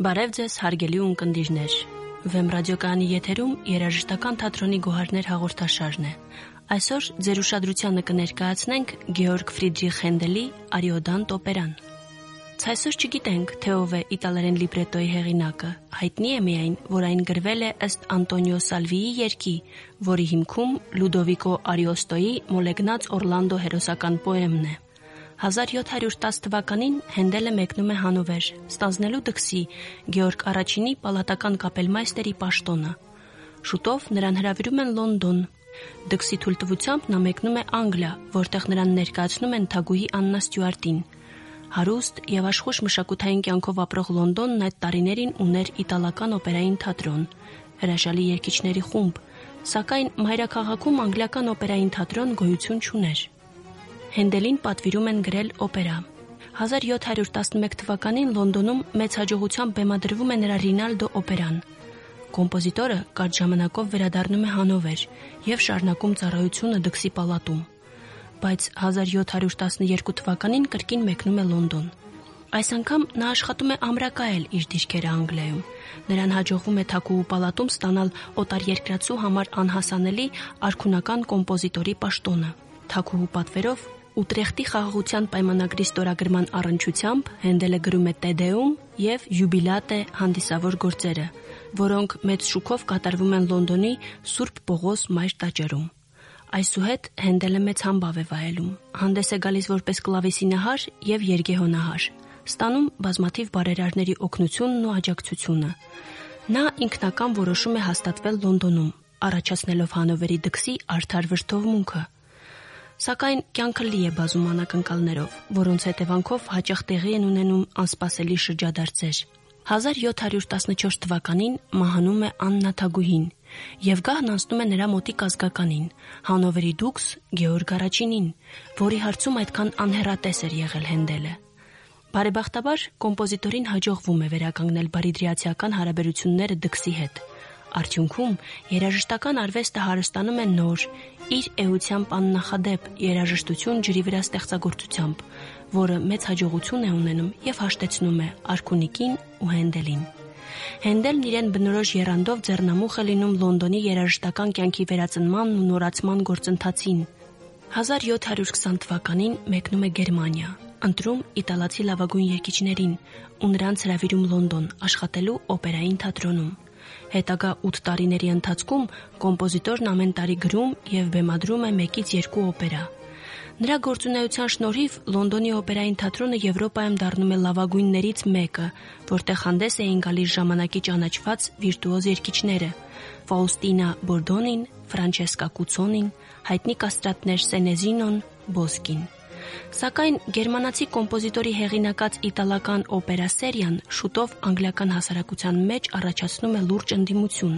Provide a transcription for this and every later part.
Բարև ձեզ, հարգելի ունկնդիրներ։ Վեմ ռադիոկայանի եթերում երաժշտական թատրոնի գոհարներ հաղորդաշարն է։ Այսօր ձեր ուշադրությանը կներկայացնենք Գեորգ Ֆրիդրիխ Հենդելի «Արիոդանտ» օպերան։ Այսօր չգիտենք, թե ով է իտալերեն լիբրետոյի հեղինակը։ Հայտնի է միայն, որ այն գրվել է ըստ Անտոնիո Սալվիի երգի, որի հիմքում Լուդովիկո Արիոստոյի մոլեգնած Օրլանդո հերոսական պոեմն է։ 1710 թվականին Հենդելը մեկնում է Հանովեր, ստանձնելու դքսի Գեորգ Առաջինի պալատական կապելմայստերի պաշտոնը։ Շուտով նրան հրավիրում են Լոնդոն։ Դքսի թույլտվությամբ նա մեկնում է Անգլիա, որտեղ նրան ներկայացնում են թագուհի Աննա Ստյուարտին։ Հարուստ եւ աշխույժ մշակութային կյանքով ապրող Լոնդոնն այդ տարիներին ուներ իտալական օպերային թատրոն, հրաշալի երգիչների խումբ, սակայն մայրաքաղաքում անգլիական օպերային թատրոն գոյություն չուներ։ Հենդելին պատվիրում են գրել օպերա։ 1711 թվականին Լոնդոնում մեծ հաջողությամբ բեմադրվում է նրա Ռինալդո օպերան։ Կոմպոզիտորը կարճ ժամանակով վերադառնում է Հանովեր եւ շարունակում ծառայությունը դքսի պալատում, բայց 1712 թվականին կրկին մեկնում է Լոնդոն։ Այս անգամ նա աշխատում է ամրակայել իր դիրքերը Անգլիայում։ Նրան հաջողվում է թագուհու պալատում ստանալ օտարերկրացու համար անհասանելի արքունական կոմպոզիտորի պաշտոնը։ Թագուհու պատվերով Ուտրեխտի խաղաղության պայմանագրի ստորագրման առնչությամբ Հենդելը գրում է Տեդեում եւ Յուբիլատե հանդիսավոր գործերը, որոնք մեծ շուկով կատարվում են Լոնդոնի Սուրբ Պողոս մայր տաճարում։ Այսուհետ Հենդելը մեծ համբավ է վայելում, հանդես է գալիս որպես կլավեսինահար եւ երգեհոնահար, ստանում բազմաթիվ բարերարների օգնությունն ու աջակցությունը։ Նա ինքնական որոշում է հաստատվել Լոնդոնում, առաջացնելով Հանովերի դքսի արդար վրդովմունքը։ Սակայն կյանքը լի է բազում անակնկալներով, որոնց հետևանքով հաճախ տեղի են ունենում անսպասելի շրջադարձեր։ 1714 թվականին մահանում է Աննա թագուհին, եւ գահն անցնում է նրա մոտիկ ազգականին, Հանովերի դուքս Գեորգ Առաջինին, որի հարցում այդքան անհեռատես էր եղել Հենդելը։ Բարեբախտաբար կոմպոզիտորին հաջողվում է վերականգնել բարիդրիացիական հարաբերությունները դքսի հետ։ Արդյունքում երաժշտական արվեստը հարստանում է նոր, իր էությամբ աննախադեպ երաժշտություն ջրի վրա ստեղծագործությամբ, որը մեծ հաջողություն է ունենում եւ հաշտեցնում է արքունիկին ու Հենդելին։ Հենդելն իրեն բնորոշ եռանդով ձեռնամուխ է լինում Լոնդոնի երաժշտական կյանքի վերածնմանն ու նորացման գործընթացին։ 1720 թվականին մեկնում է Գերմանիա, ընտրում իտալացի լավագույն երգիչներին ու նրանց հրավիրում Լոնդոն աշխատելու օպերային թատրոնում։ Հետագա 8 տարիների ընթացքում կոմպոզիտորն ամեն տարի գրում եւ բեմադրում է 1-ից 2 օպերա։ Նրա գործունեության շնորհիվ Լոնդոնի օպերային թատրոնը Եվրոպայում դառնում է լավագույններից մեկը, որտեղ հանդես էին գալիս ժամանակի ճանաչված վիրտուոզ երգիչները՝ Ֆաուստինա Բորդոնին, Ֆրանչեսկա Կուցոնին, հայտնի կաստրատներ Սենեզինոն, Բոսկին։ Սակայն գերմանացի կոմպոզիտորի հեղինակած իտալական օպերա սերիան շուտով անգլիական հասարակության մեջ առաջացնում է լուրջ ընդդիմություն։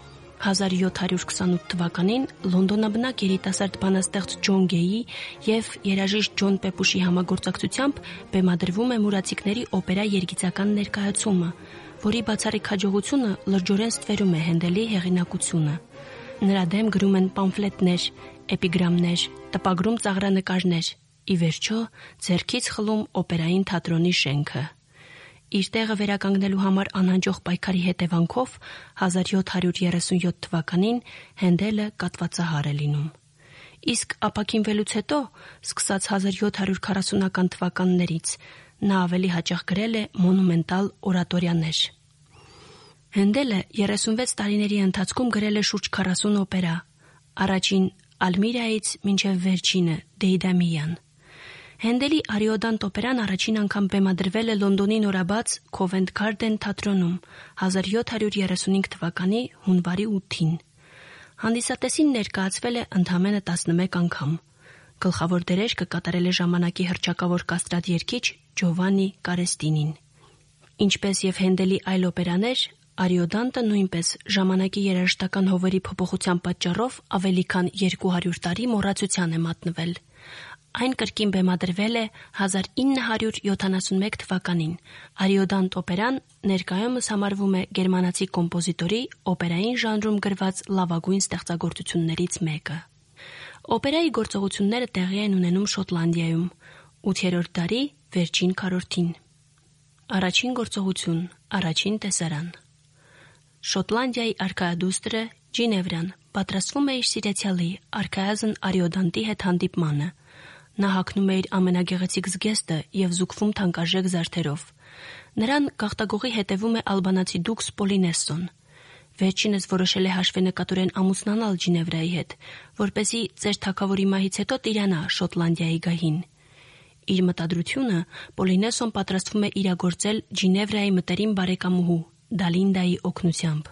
1728 թվականին լոնդոնաբնակ երիտասարդ բանաստեղծ Ջոն Գեյի եւ երաժիշտ Ջոն Պեպուշի համագործակցությամբ բեմադրվում է Մուրացիկների օպերա երգիծական ներկայացումը, որի բացառիկ հաջողությունը լրջորեն ստվերում է Հենդելի հեղինակությունը։ Նրա դեմ գրում են պամֆլետներ, էպիգրամներ, տպագրում ծաղրանկարներ, ի վերջո ձեռքից խլում օպերային թատրոնի շենքը։ Իր տեղը վերականգնելու համար անհաջող պայքարի հետևանքով 1737 թվականին Հենդելը կատվածահար է լինում։ Իսկ ապաքինվելուց հետո, սկսած 1740-ական թվականներից, նա ավելի հաճախ գրել է մոնումենտալ օրատորիաներ։ Հենդելը 36 տարիների ընթացքում գրել է շուրջ 40 օպերա, առաջին Ալմիրայից մինչև վերջինը Դեյդամիյան։ Հենդելի Արիոդանտ օպերան առաջին անգամ բեմադրվել է Լոնդոնի նորաբաց Քովենթ Գարդեն թատրոնում 1735 թվականի հունվարի 8-ին։ Հանդիսատեսին ներկայացվել է ընդամենը 11 անգամ։ Գլխավոր դերերքը կատարել է ժամանակի հռչակավոր կաստրատ երգիչ Ջովանի Կարեստինին։ Ինչպես եւ Հենդելի այլ օպերաներ, Արիոդանտը նույնպես ժամանակի երաժշտական հովերի փոփոխության պատճառով ավելի քան 200 տարի մոռացության է մատնվել։ Այն կրկին բեմադրվել է 1971 թվականին։ Արիոդանտ օպերան ներկայումս համարվում է գերմանացի կոմպոզիտորի օպերային ժանրում գրված լավագույն ստեղծագործություններից մեկը։ Օպերայի գործողությունները տեղի են ունենում Շոտլանդիայում 8-րդ դարի վերջին քառորդին։ Առաջին գործողություն Առաջին տեսարան։ Շոտլանդիայի արքայադուստրը Ջինևրան պատրաստվում է իր սիրեցյալի արքայազն Արիոդանտի հետ հանդիպմանը։ Նա հագնում է իր ամենագեղեցիկ զգեստը և զուգվում թանկարժեք զարդերով։ Նրան գաղտագողի հետևում է ալբանացի դուքս Պոլինեսոն։ Վերջինս որոշել է հաշվենկատորեն ամուսնանալ Ջինևրայի հետ, որպեսզի ծեր թագավորի մահից հետո տիրանա Շոտլանդիայի գահին։ Իր մտադրությունը Պոլինեսոն պատրաստվում է իրագործել Ջինևրայի մտերիմ բարեկամուհու Դալինդայի օգնությամբ։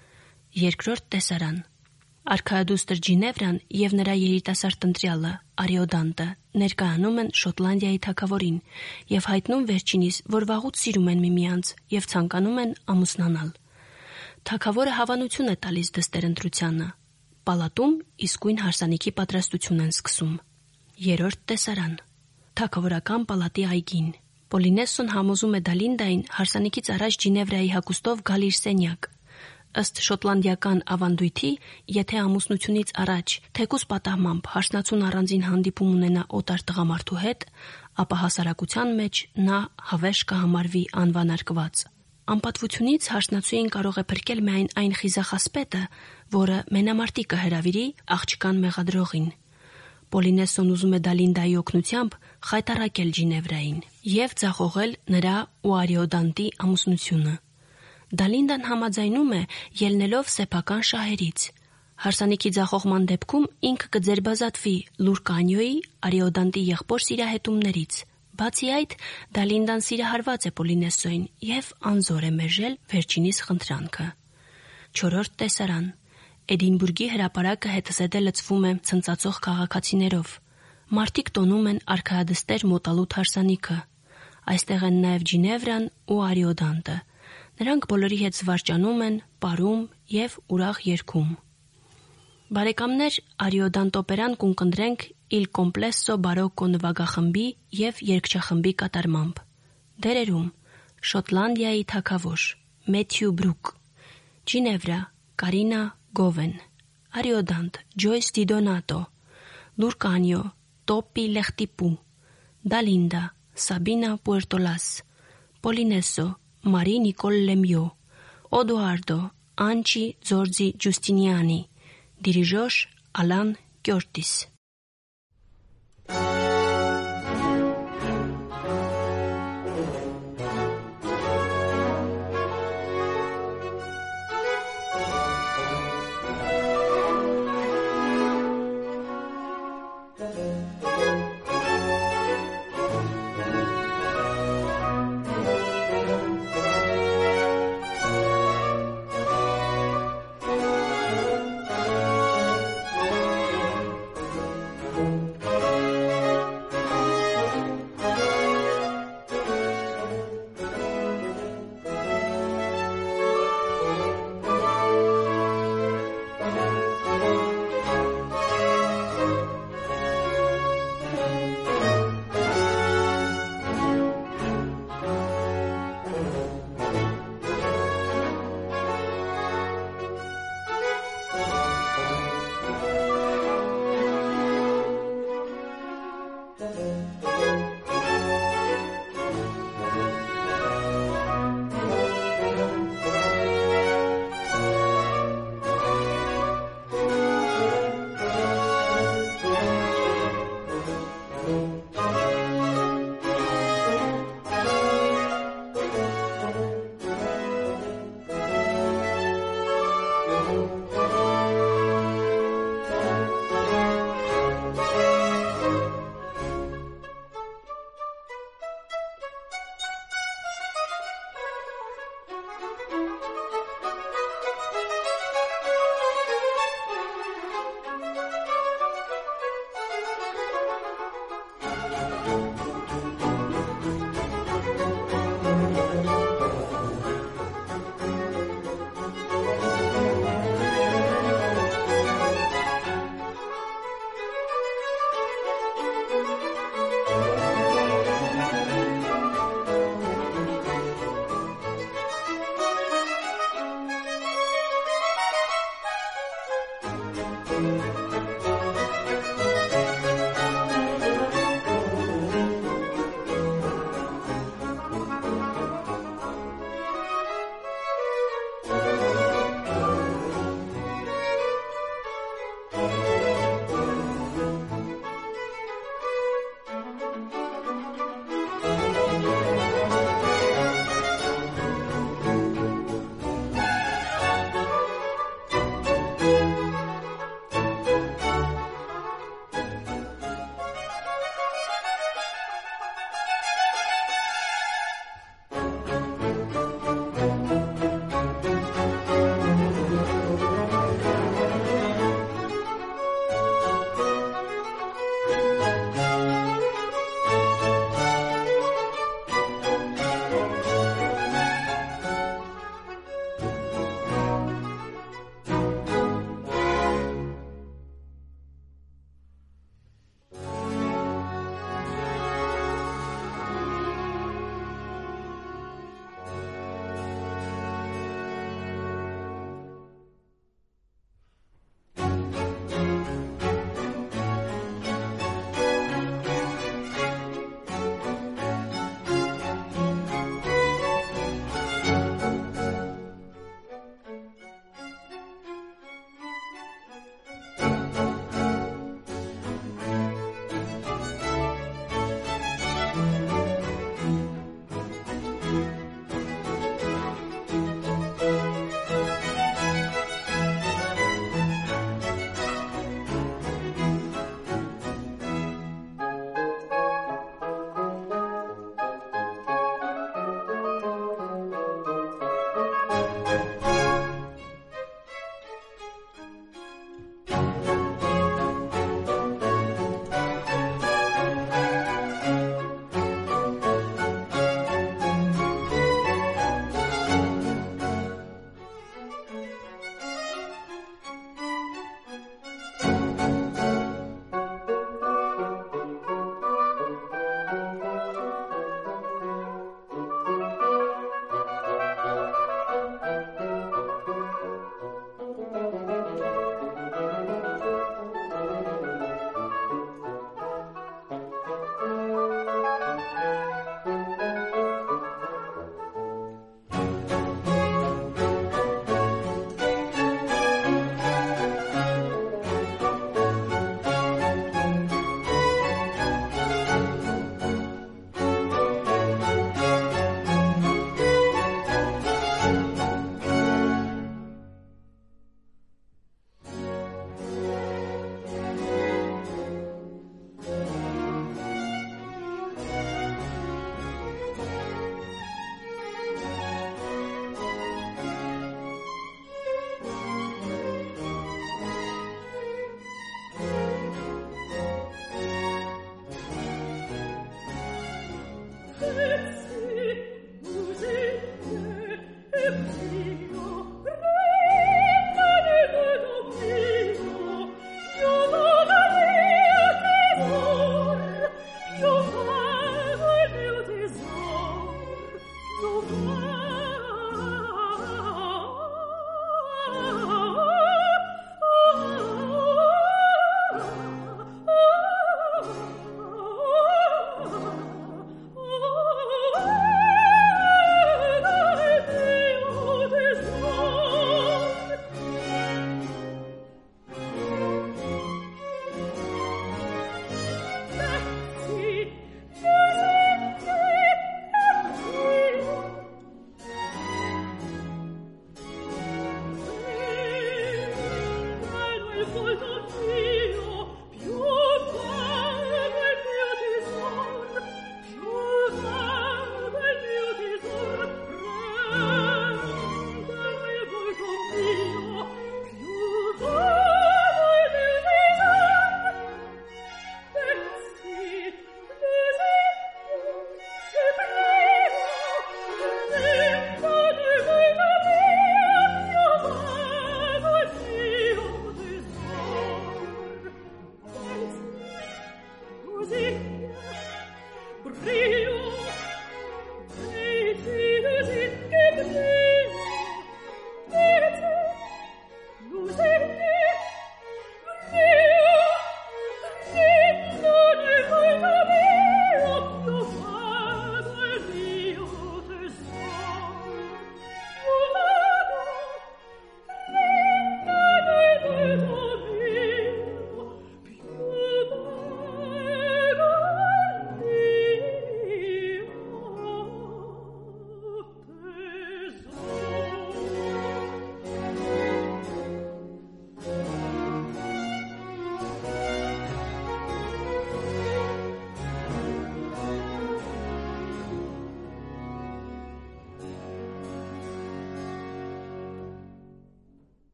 Երկրորդ տեսարան։ Արքայադուստր Ջինևրան և նրա երիտասարդ ընտրյալը Արիոդանտը ներկայանում են Շոտլանդիայի թագավորին և հայտնում վերջինիս, որ վաղուց սիրում են միմյանց և ցանկանում են ամուսնանալ։ Թագավորը հավանություն է տալիս դստեր ընտրությանը։ Պալատում իսկույն հարսանիքի պատրաստություն են սկսում։ Երրորդ տեսարան։ Թագավորական պալատի այգին։ Պոլինեսոն համոզում է Դալինդային հարսանիքից առաջ Ջինևրայի հագուստով գալ իր սենյակ։ Ըստ շոտլանդիական ավանդույթի, եթե ամուսնությունից առաջ թեկուզ պատահմամբ հարսնացուն առանձին հանդիպում ունենա օտար տղամարդու հետ, ապա հասարակության մեջ նա հավերժ կհամարվի անվանարկված։ Անպատվությունից հարսնացուին կարող է փրկել միայն այն խիզախասպետը, որը մենամարտի կհրավիրի աղջկան մեղադրողին։ Պոլինեսոն ուզում է Դալինդայի օգնությամբ խայտառակել Ջինևրային և ձախողել նրա ու Արիոդանտի ամուսնությունը։ Դալինդան համաձայնում է, ելնելով սեփական շահերից։ Հարսանիքի ձախողման դեպքում ինքը կձերբազատվի Լուրկանիոյի Արիոդանտի եղբոր սիրահետումներից։ Բացի այդ, Դալինդան սիրահարված է Պոլինեսոյին և անզոր է մերժել վերջինիս խնդրանքը։ Չորրորդ տեսարան։ Էդինբուրգի հրապարակը հետզհետե լցվում է ցնծացող քաղաքացիներով։ Մարդիկ տոնում են արքայադստեր մոտալուտ հարսանիքը։ Այստեղ են նաև Ջինևրան ու Արիոդանտը։ Նրանք բոլորի հետ զվարճանում են, պարում և ուրախ երգում։ Բարեկամներ, Արիոդանտ օպերան կունկնդրենք Il Complesso Barocco նվագախմբի և երգչախմբի կատարմամբ։ Դերերում Շոտլանդիայի թագավոր Մեթյու Բրուկ, Ջինևրա Կարինա Գովեն, Արիոդանտ Ջոյս Դիդոնատո, Լուրկանիո Տոպի Լեղտիպու, Դալինդա Սաբինա Պուերտոլաս, Պոլինեսո Մարի Նիկոլ Լեմյո, Օդուարդո Անչի Ձորձի Ջուստինիանի, Դիրիժոր Ալան Կյորտիս։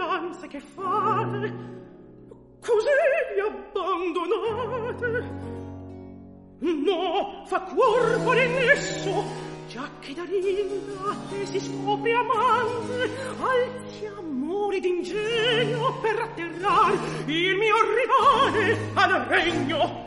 speranze che fate, così vi abbandonate. No, fa cuor volesso, già che Darinda te si scopre amante, alti amori d'ingegno per atterrare il mio rivale al regno.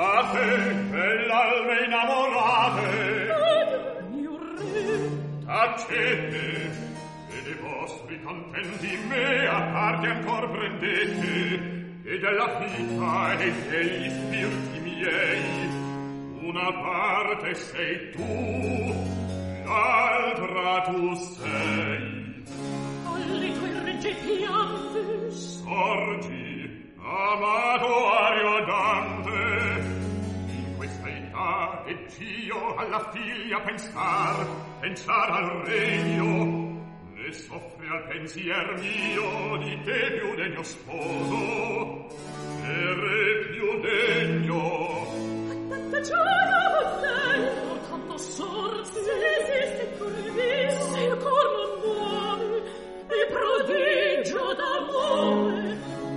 Fate, bell'alme innamorate, mio re, tacete, e dei vostri contenti me a parte ancor prendete, e della vita e degli spiriti miei, una parte sei tu, l'altra tu sei. Alle tue regge piante sorgi, amato Ariodante, in questa età ed io alla figlia pensar al regno, ne soffre al pensier mio di te più degno sposo, e re più degno. tanta gioia bello, tanto sorte, se corresse il cor non vuole, e prodigio d'amore.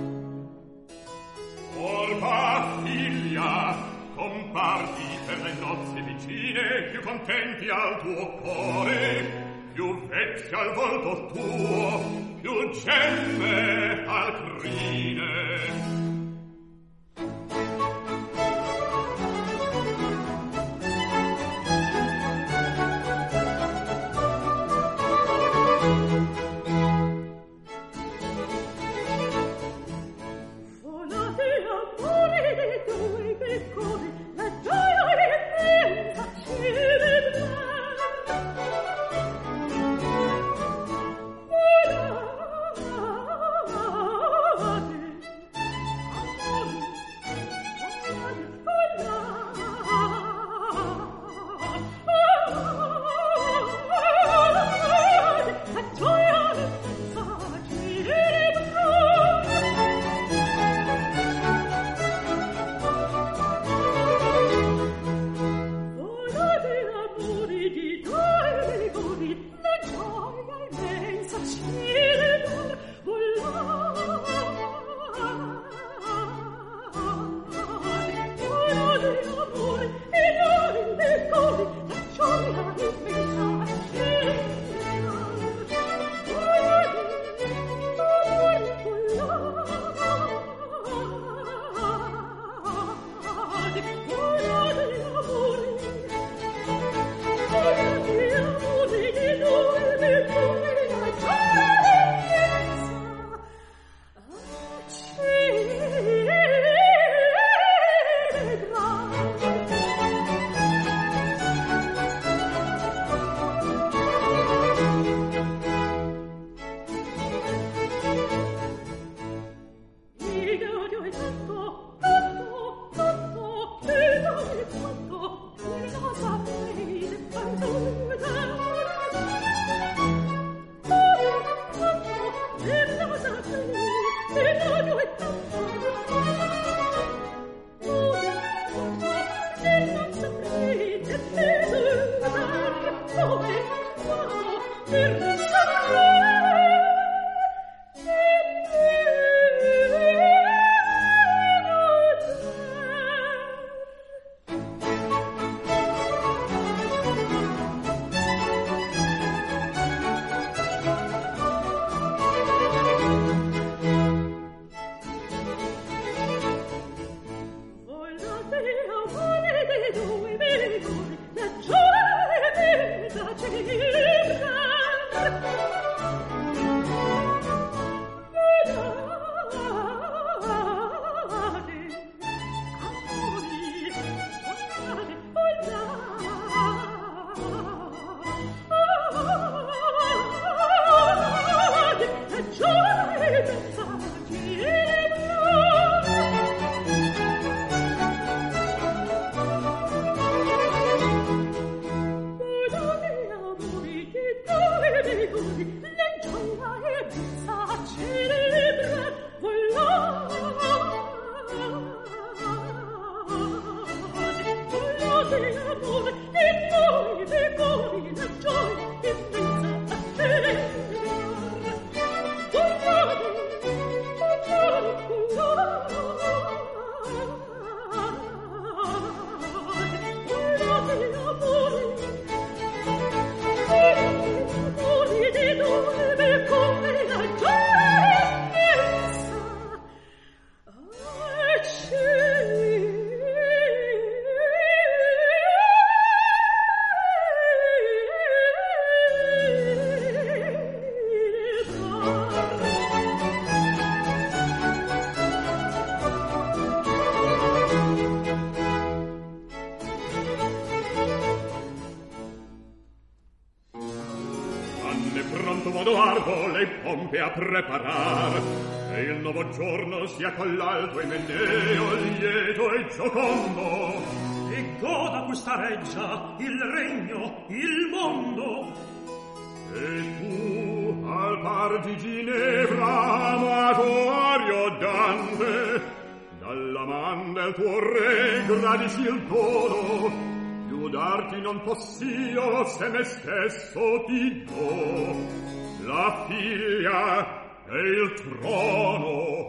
Orba figlia, comparti per le nozze vicine, più contenti al tuo cuore, più vezzi al volto tuo, più gemme al crine. mondo ardo le pompe a preparar, e il nuovo giorno sia con l'alto Imeneo lieto e giocondo, e goda questa reggia il regno, il mondo. E tu, al par di Ginevra, amato Ariodante, dalla man del tuo re gradisci il dono, più darti non possio se me stesso ti do, la figlia e il trono.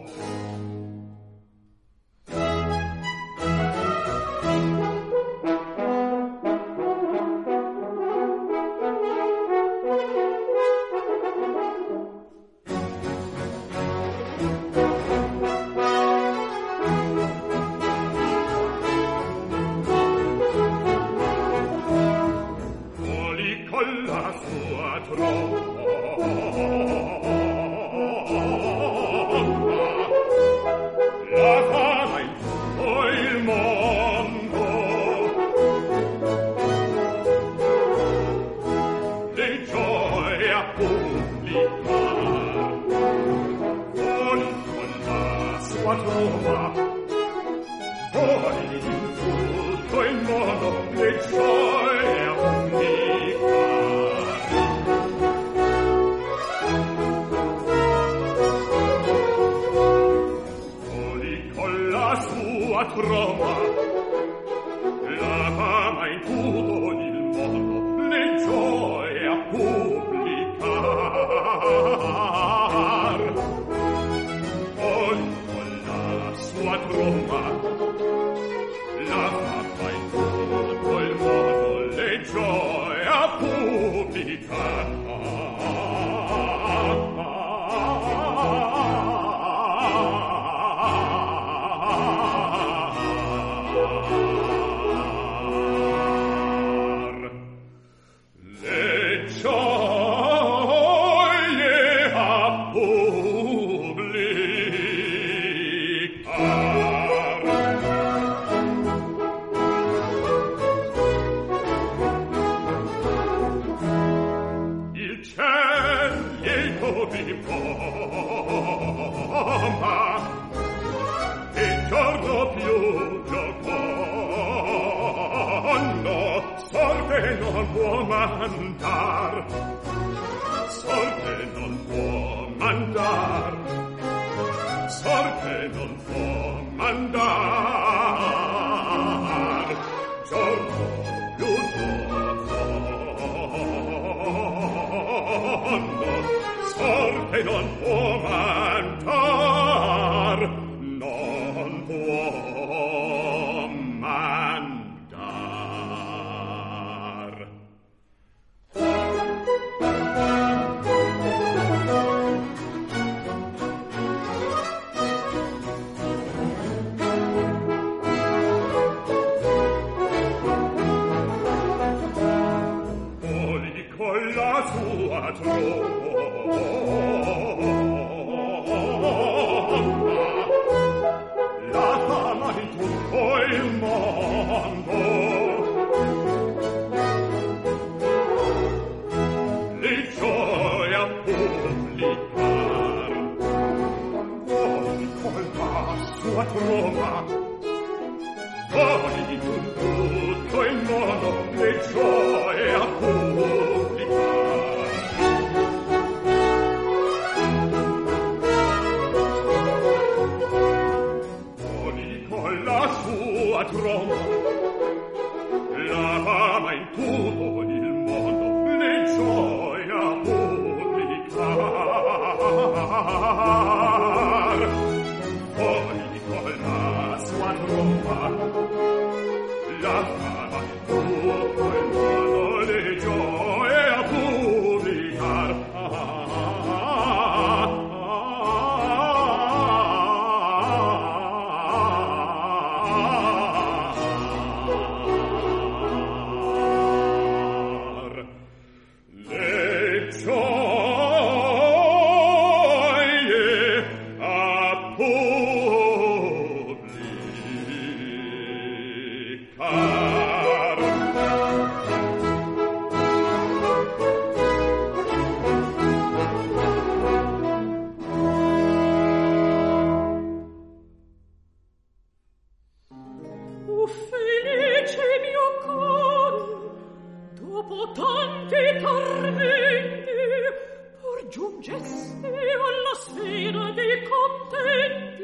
felice mio cuore, dopo tanti tormenti, por giungeste alla sfera dei contenti.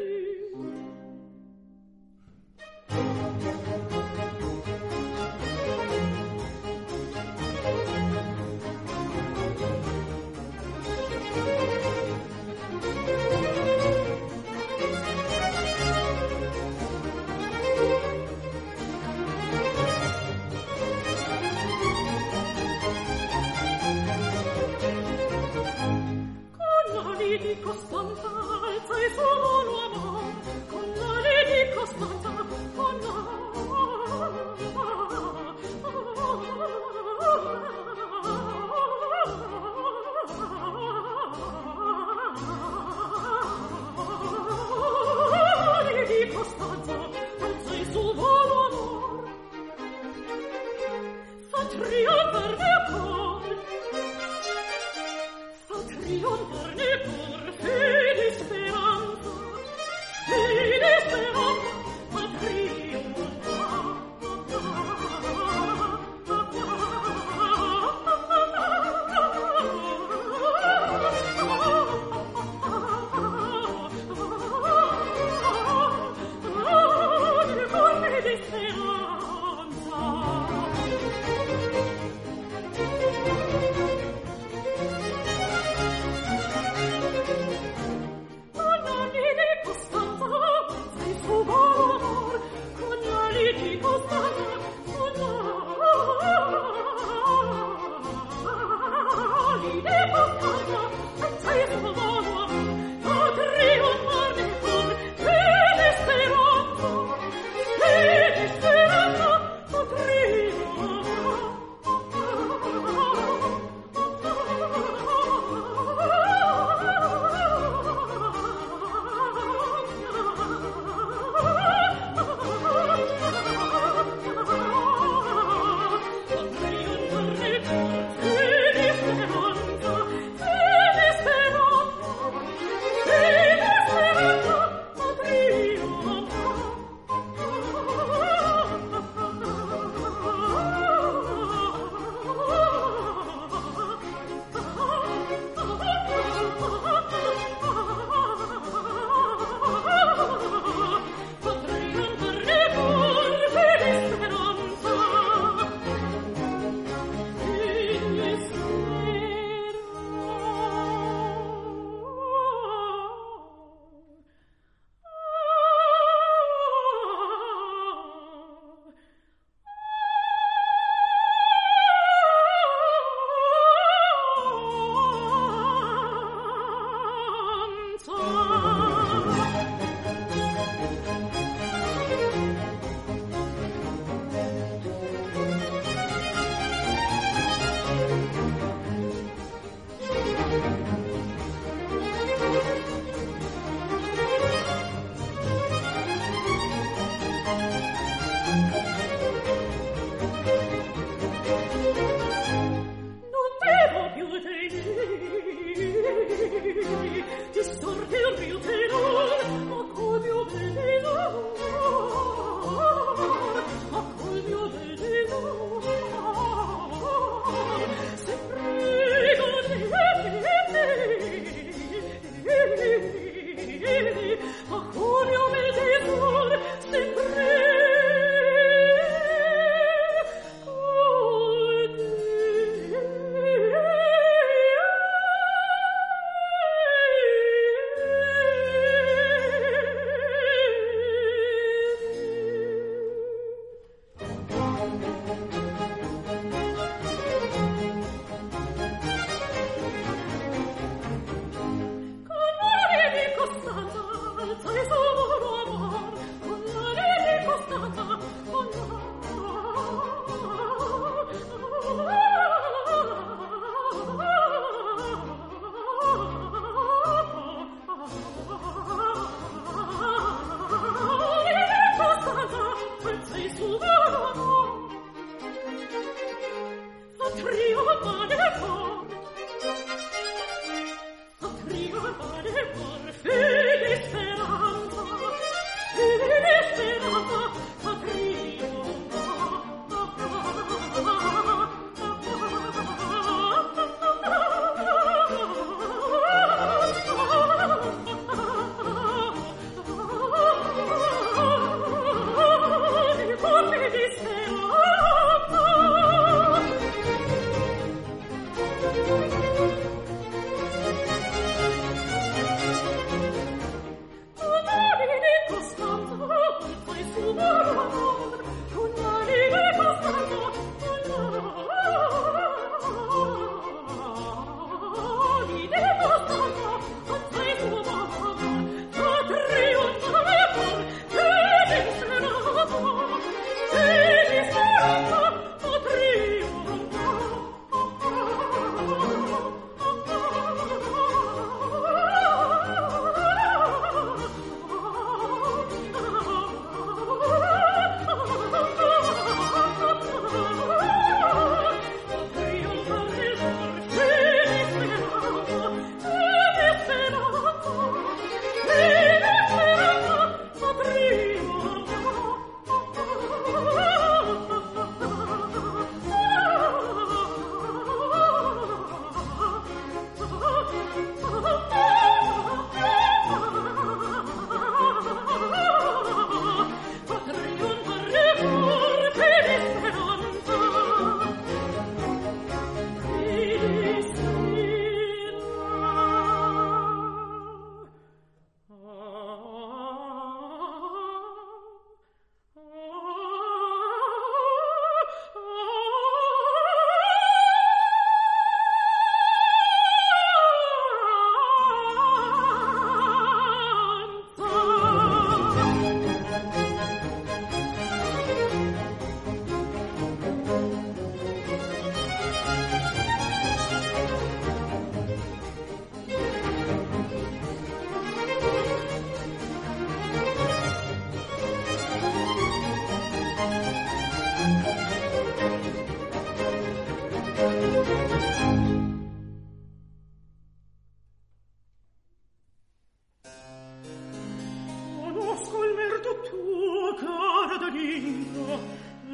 Con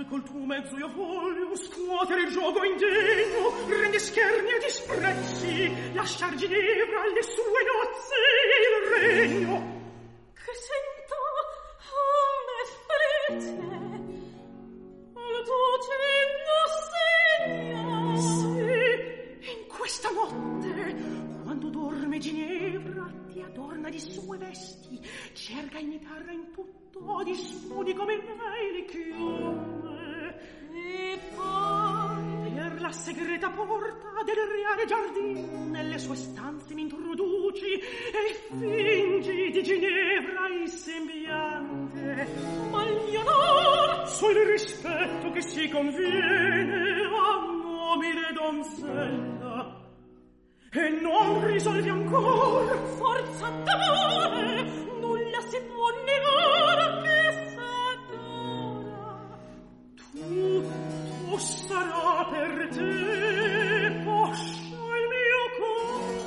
col tuo mezzo io voglio scuotere il gioco indegno, rende scherni e disprezzi, lasciar Ginevra alle sue nozze il regno. Che sento me sprezze, al tuo cenno segna. Sì, in questa notte, quando dorme Ginevra, ti adorna di sue vesti, cerca imitarla in tutto, disponi come lei le chiume. E poi per la segreta porta del reale giardino nelle sue stanze mi introduci e fingi di Ginevra il sembiante. ma il mio onor, So il rispetto che si conviene a nobile donzella, e non risolvi ancora forza d'amore, nulla si può negare che s'adora. tutto sarà per te, poscia il mio cuore.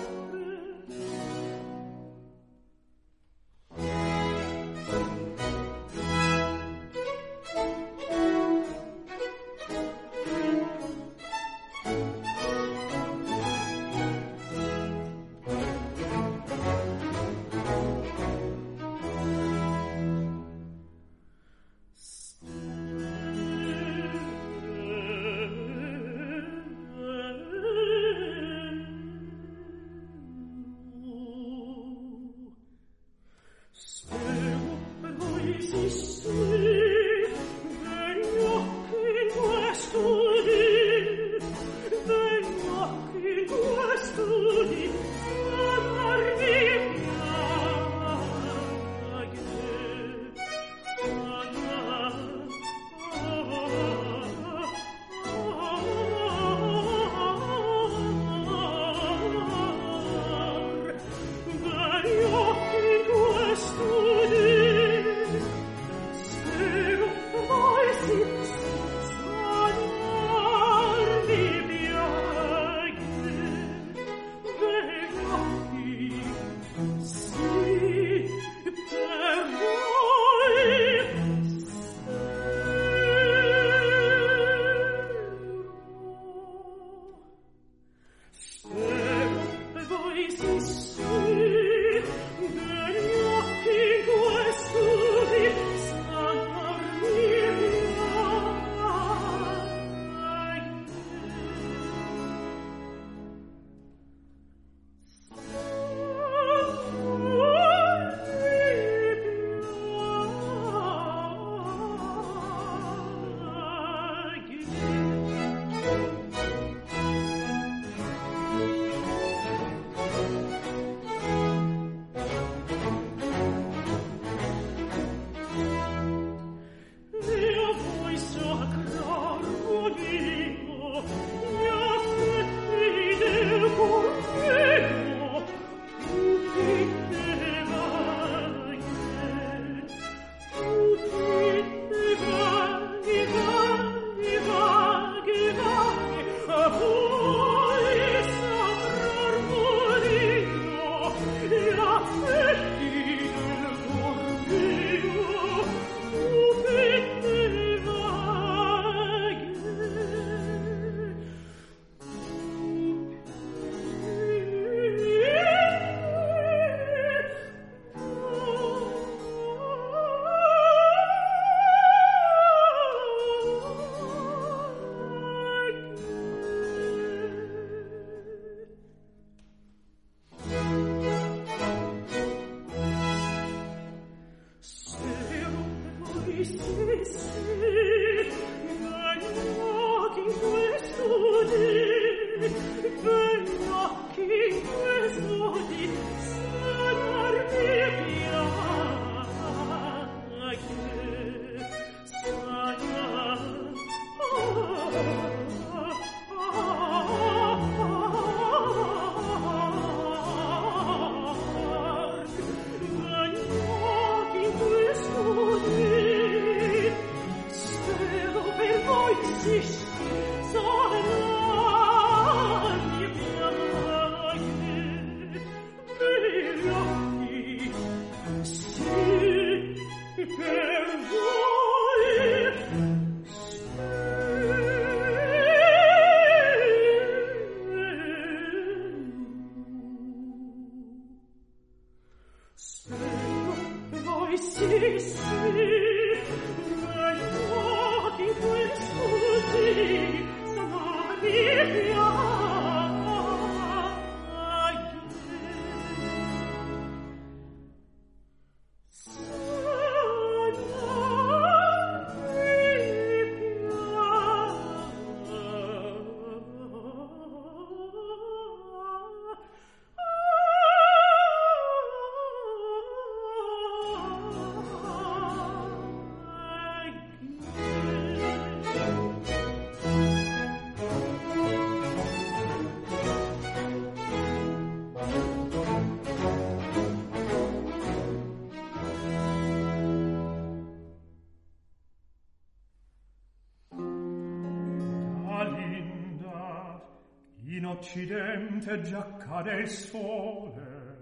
Occidente già cade il sole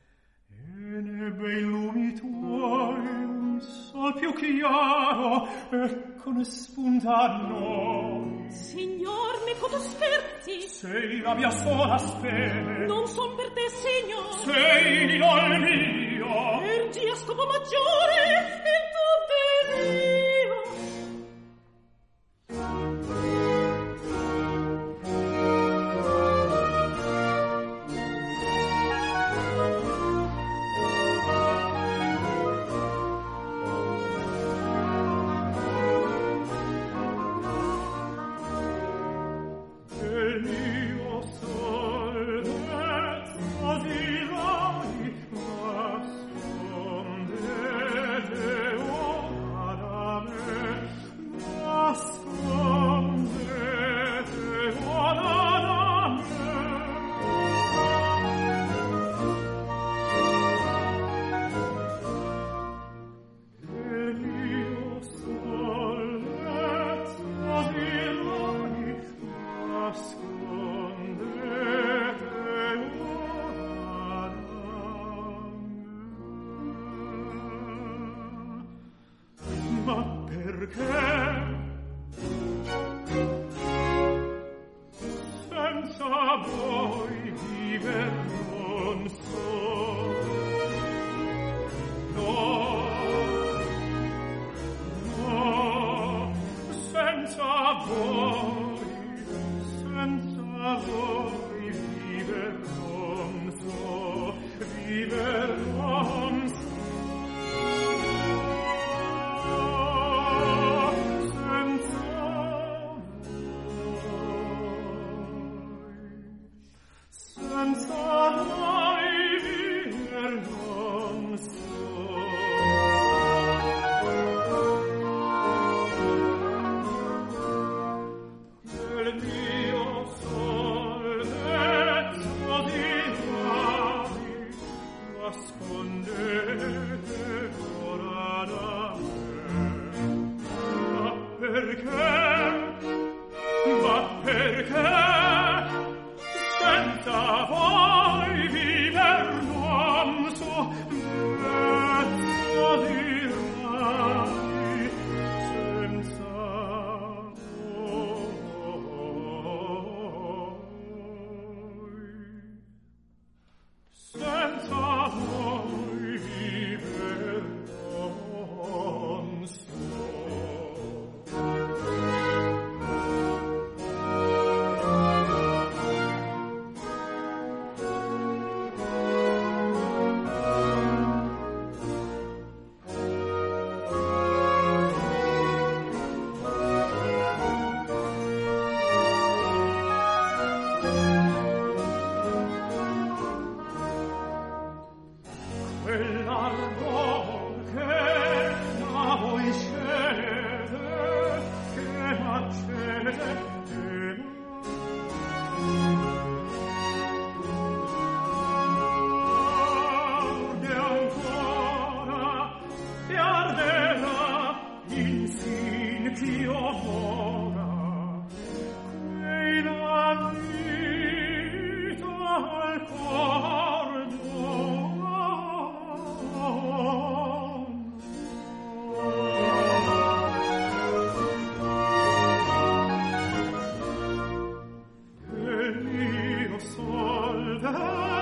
e nei bei lumi tuoi un sol più chiaro ecco ne spunta a noi. Signor, me coto scherzi? Sei la mia sola speme. Non son per te, signor. Sei di no il mio. Ergia scopo maggiore il tuo desiderio.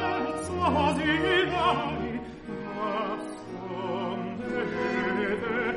Nascondete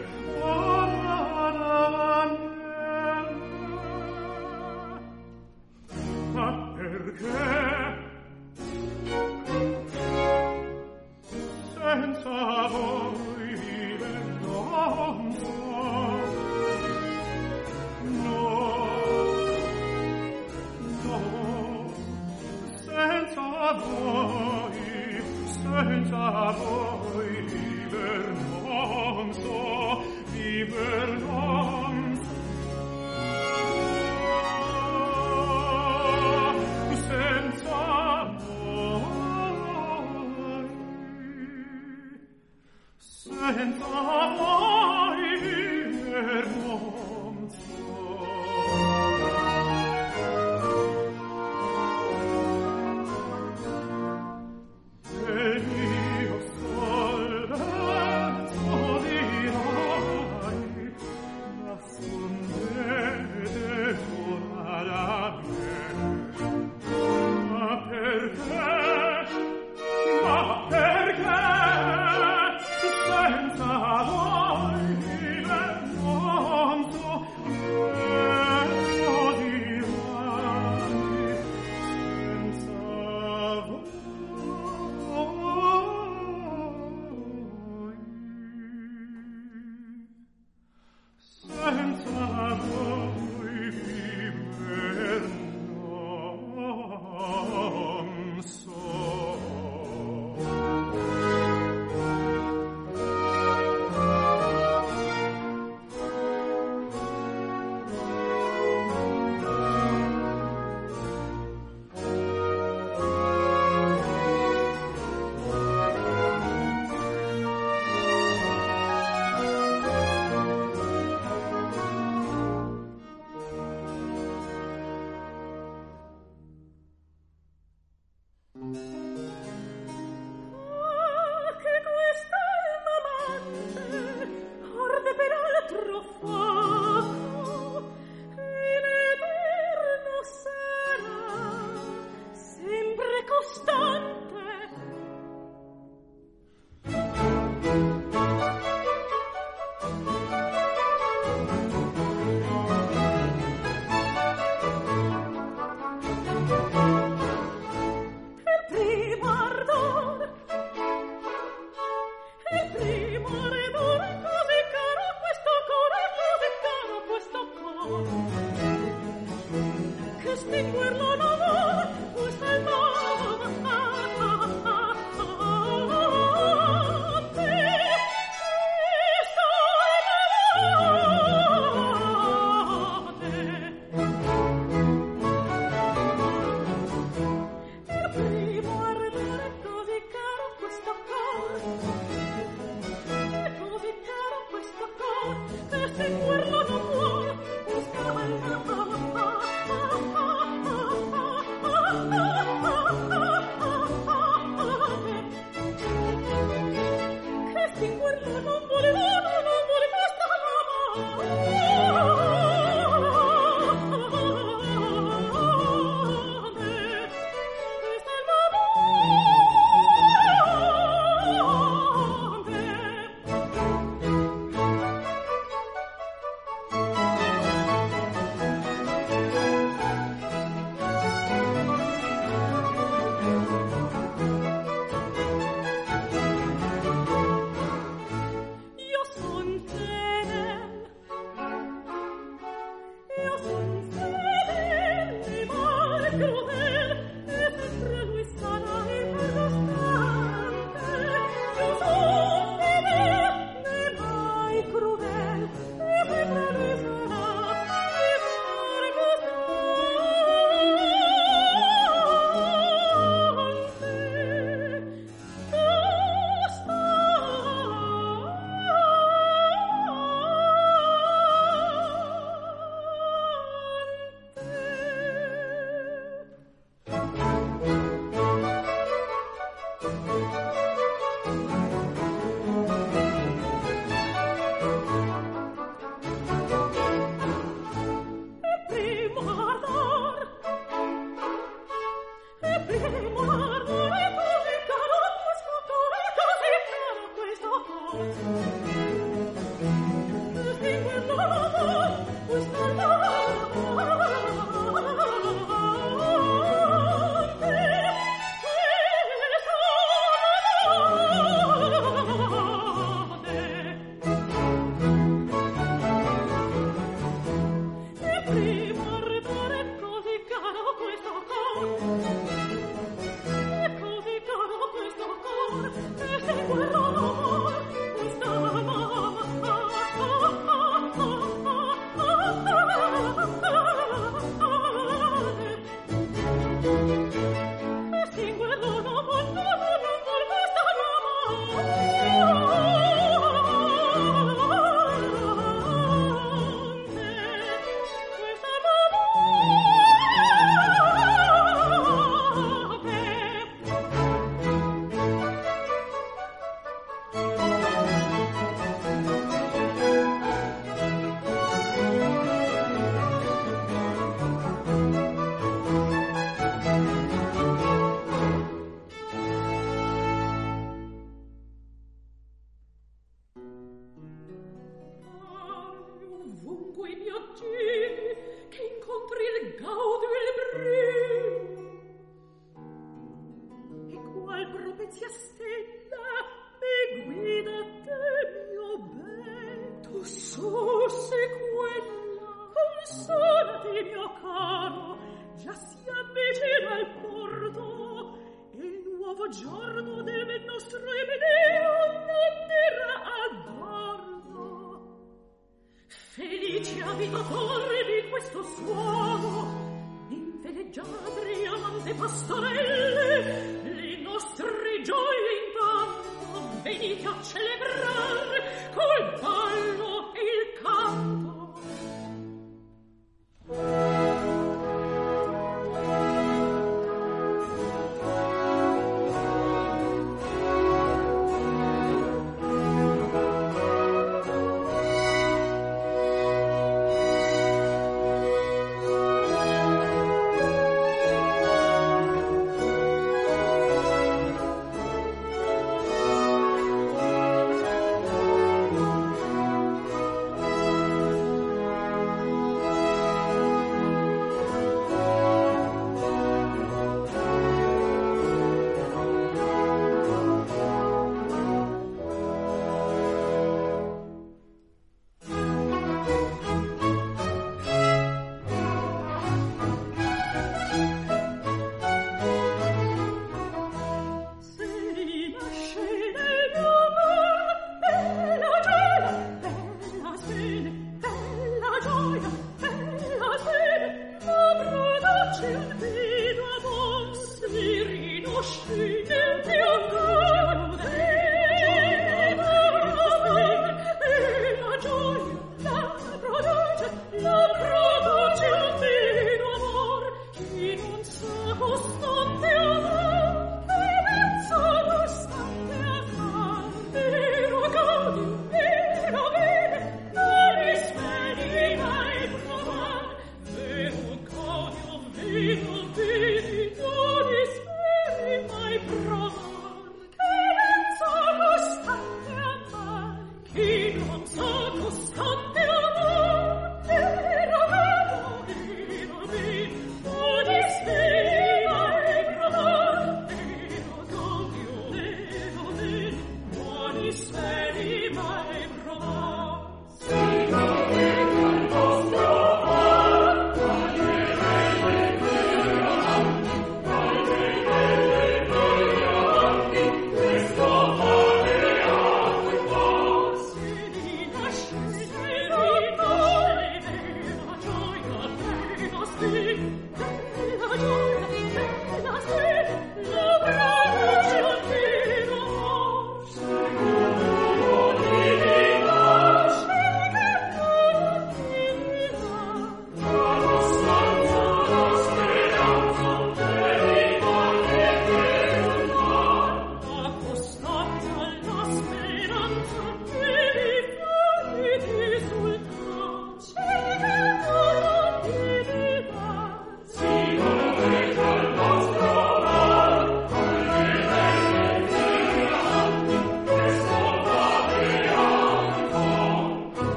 mio caro, già si avvicina al porto, e il nuovo giorno del nostro Emilio natterà a bordo. Felici abitatori di questo suolo, inveleggiadri amante pastorelle, le nostre gioie intanto venite a celebrare col ballo e il canto.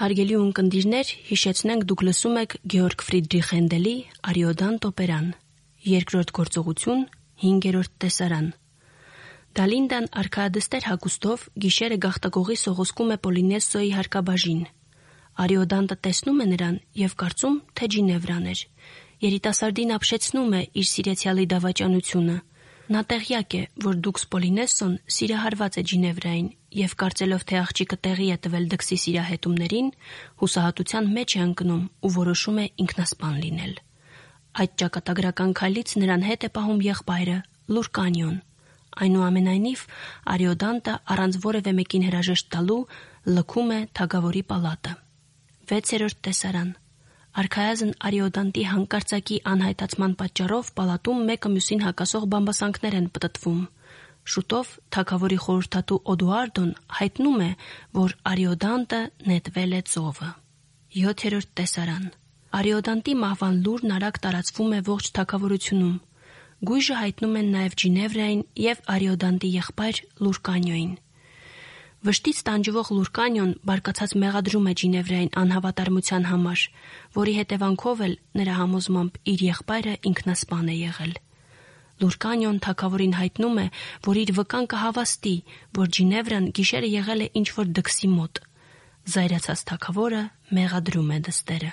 Հարգելի ունկնդիրներ, հիշեցնենք դուք լսում եք Գեորգ Ֆրիդրիխ Հենդելի Արիոդանտ օպերան, երկրորդ գործողություն, 5-րդ տեսարան։ Դալինդան արքայադստեր հագուստով գիշերը գաղտագողի սողոսկում է Պոլինեսոյի հարկաբաժին։ Արիոդանտը տեսնում է նրան եւ կարծում, թե Ջինևրան էր։ Երիտասարդին ապշեցնում է իր սիրեցյալի դավաճանությունը։ Նա տեղյակ է, որ դուքս Պոլինեսոն սիրահարված է Ջինևրային եւ կարծելով, թե աղջիկը տեղի է տվել դքսի սիրահետումներին, հուսահատության մեջ է ընկնում ու որոշում է ինքնասպան լինել։ Այդ ճակատագրական քայլից նրան հետ է պահում եղբայրը Լուրկանիոն։ Այնուամենայնիվ, Արիոդանտը առանց որևէ մեկին հրաժեշտ տալու լքում է թագավորի պալատը։ 6-րդ տեսարան։ Արքայազն Արիոդանտի հանկարծակի անհայտացման պատճառով պալատում մեկը մյուսին հակասող բամբասանքներ են պտտվում։ Շուտով թագավորի խորհրդատու Օդուարդոն հայտնում է, որ Արիոդանտը նետվել է ծովը։ 7-րդ տեսարան։ Արիոդանտի մահվան լուրն արագ տարածվում է ողջ թագավորությունում։ Գույժը հայտնում են նաև Ջինևրային եւ Արիոդանտի եղբայր Լուրկանիոին։ Վշտից տանջվող Լուրկանիոն բարկացած մեղադրում է Ջինևրային անհավատարմության համար, որի հետևանքով էլ նրա համոզմամբ իր եղբայրը ինքնասպան է եղել։ Լուրկանիոն թագավորին հայտնում է, որ իր վկան կհավաստի, որ Ջինևրան գիշերը եղել է ինչ-որ դքսի մոտ։ Զայրացած թագավորը մեղադրում է դստերը։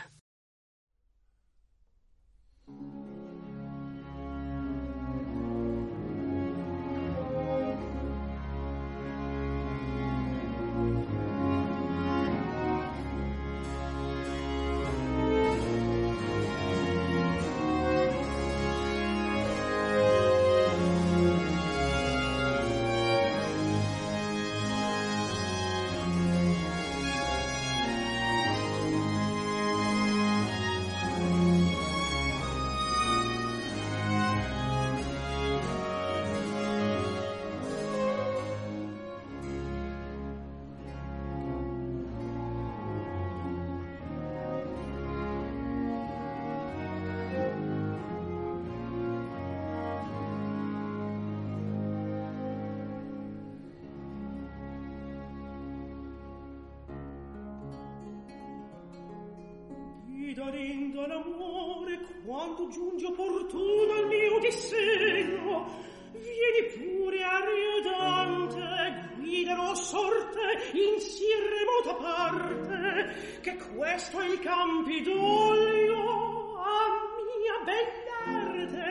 Darinda l'amore quando giunge opportuno al mio dissegno, vieni pure Ariodante, guiderò sorte in sì remota parte, che questo è il Campidoglio a mia bell'arte.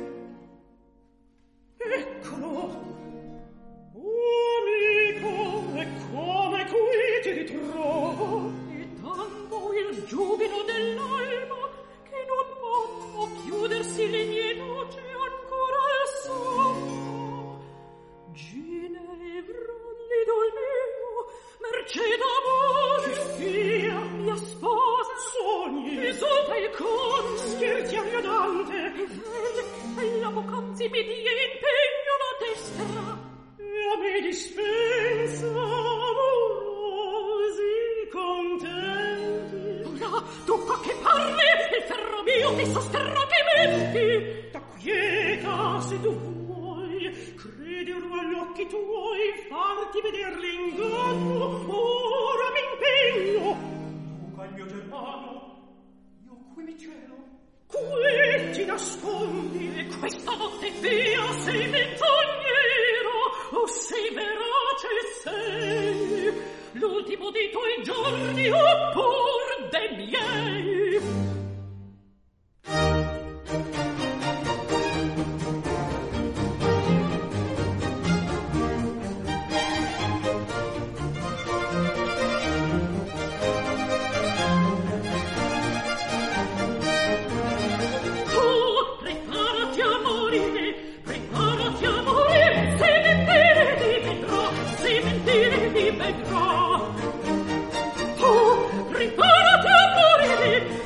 Eccolo, amico, e come qui ti ritrovo, il giubilo dell'alba che non può chiudersi le mie noci ancora al sonno. Ginevra, l'idol mio, mercé d'amore, fia, mia sposa, sogni, esulta il con, scherzi Ariodante, e la poc'anzi mi dia impegno la destra, e a me dispensa amorosi contenti. Dunque che parli, il ferro mio ti sosterrà che menti. T'acquieta se tu vuoi, crederò agli occhi tuoi, farti veder l'inganno, ora m'impegno. Dunque al mio germano, io qui mi cielo, qui ti nascondi, e questa notte via sei menzognero, o sei verace sei, l'ultimo dei tuoi giorni, oppur dei miei. Preparati a morire,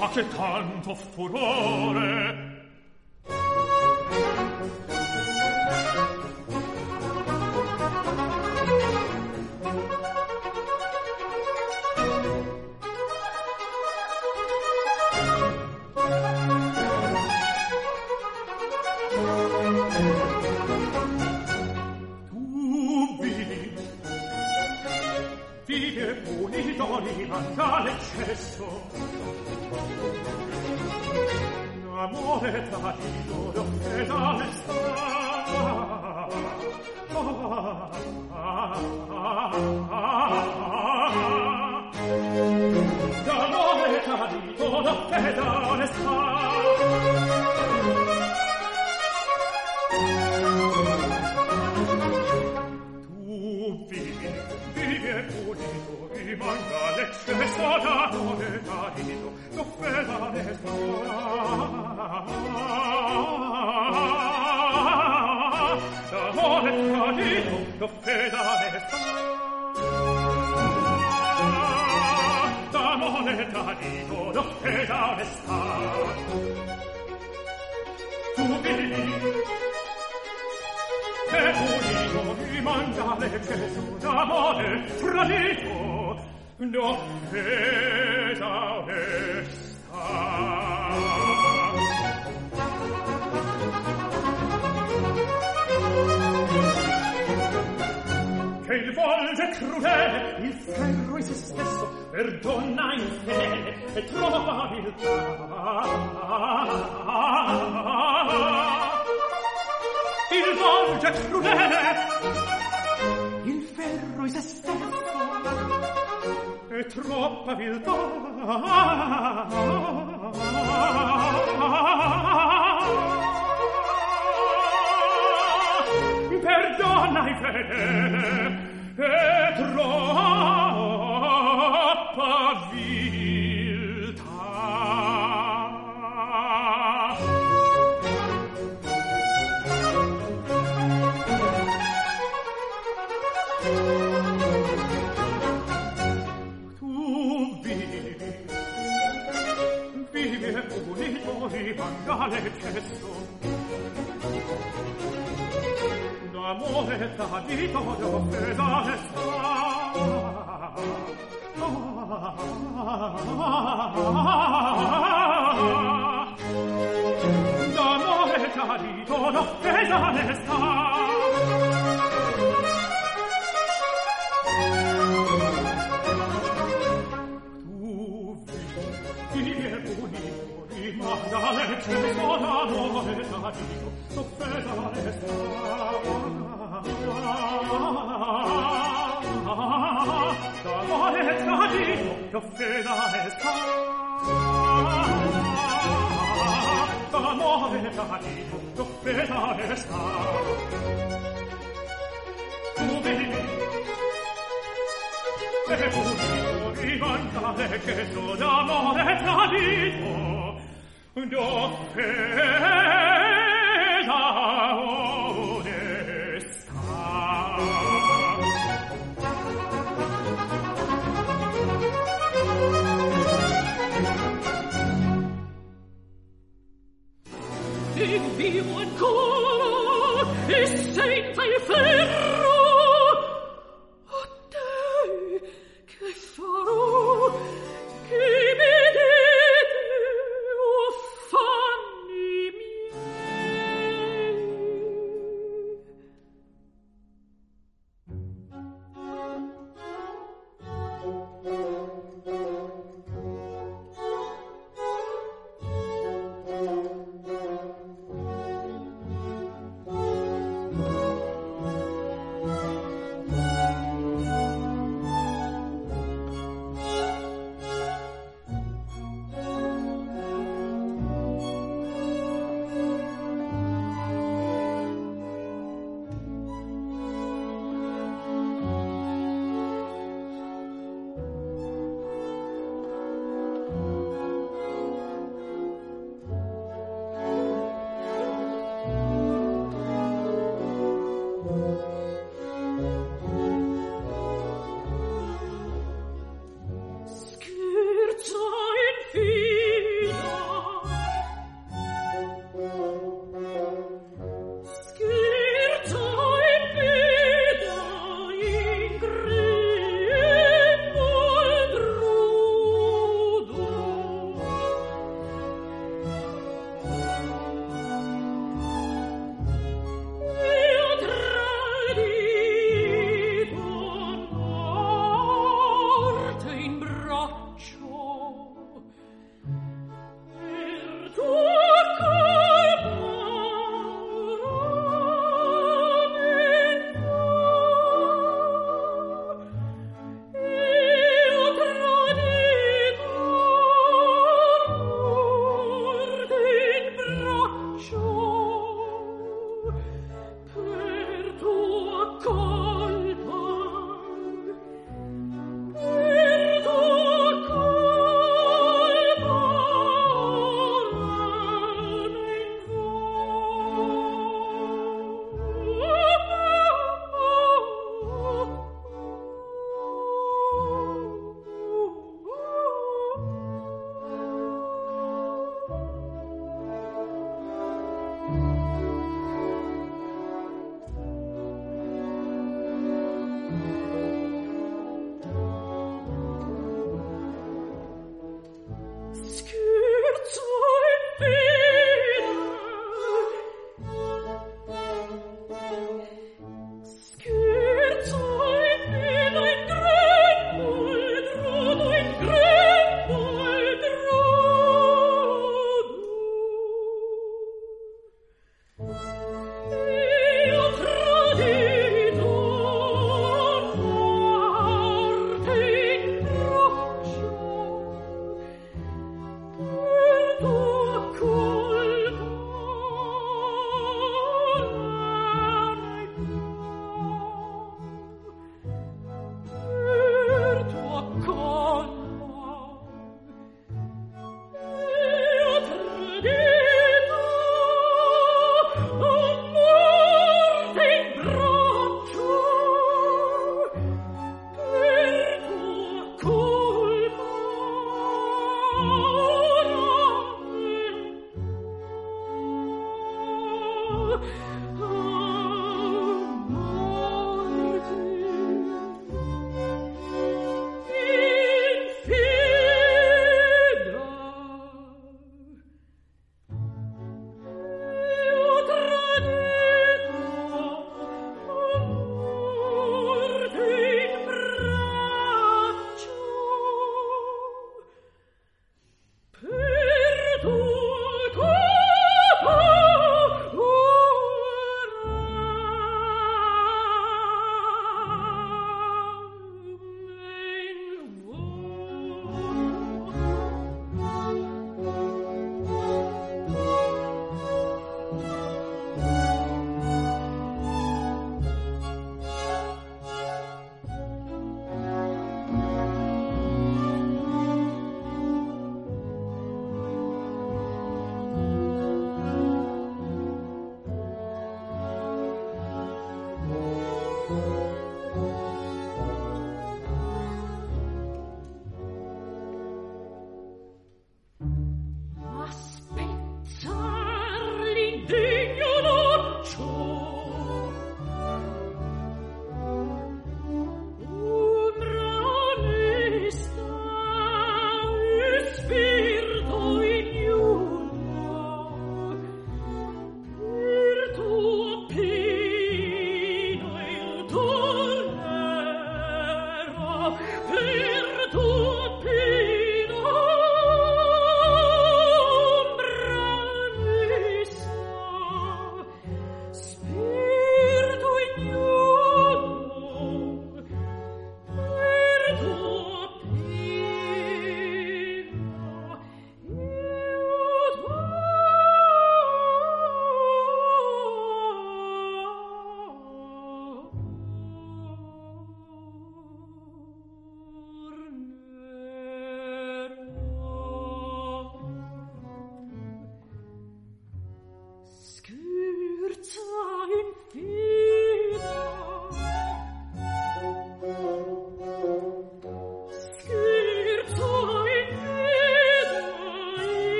ma che tanto furore! Manca l'eccesso, amore tradito d'offesa d'amore tradito d'offesa tu vivi e pulito, rimanga l'eccesso d'amore tradito d'offesa d'amore tradito d'offesa d'amore tradito d'offesa tu vivi e pulito rimanga l'eccesso d'amore tradito d'offesa che il volge crudele il ferro in se stesso per donna infedele e trova viltà il volge crudele il ferro in se stesso e troppa viltà perdona infedele e troppa viltà rimanga l'eccesso d'amore tradito d'offesa d'amore tradito d'offesa rimanga l'eccesso d'amore tradito d'offesa d'amore tradito d'offesa d'amore tradito d'offesa tu vedi e pulito rimanga l'eccesso d'amore tradito d'offesa onesta in vivo ancora e senza il ferro a te che farò che mi dite affanni miei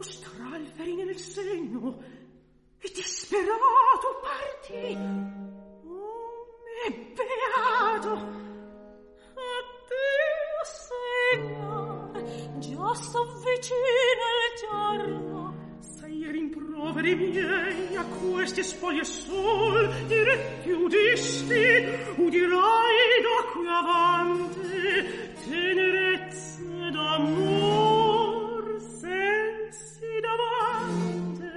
stralferi nel segno e disperato partì. Oh, me beato, addio, Signor, già s'avvicina il giorno. Se i rimproveri miei a queste spoglie sol diretti udisti, udirai da qui avanti tenerezze d'amor sensi davanti.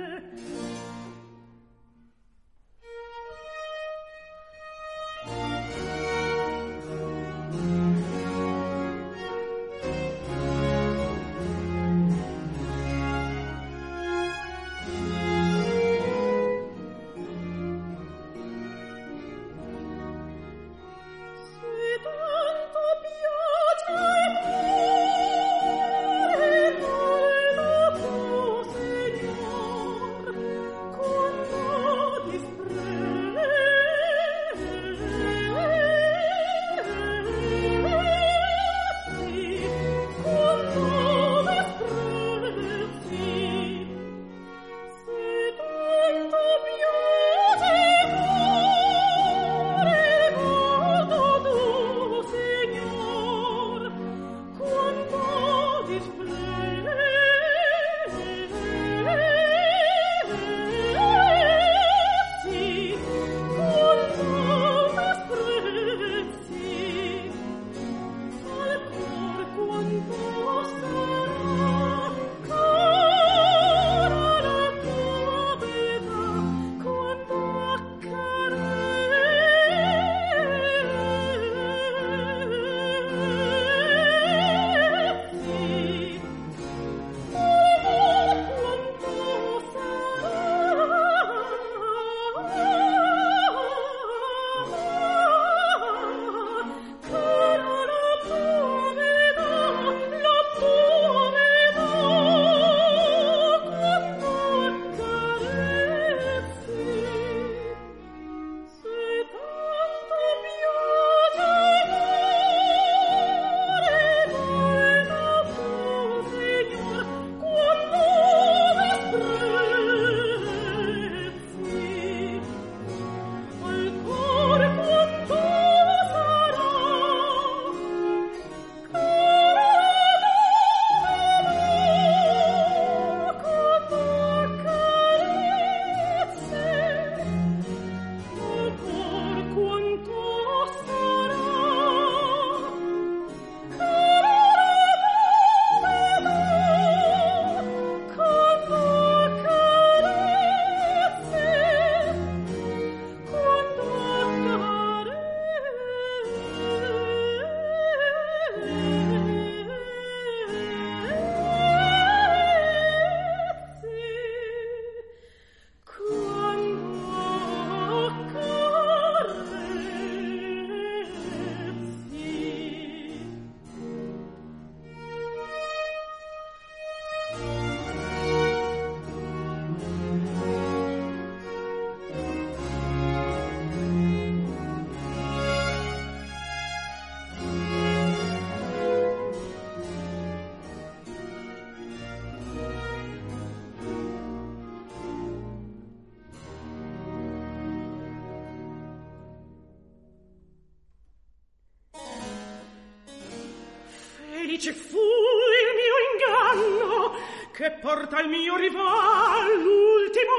Felice fu il mio inganno che porta al mio rival l'ultimo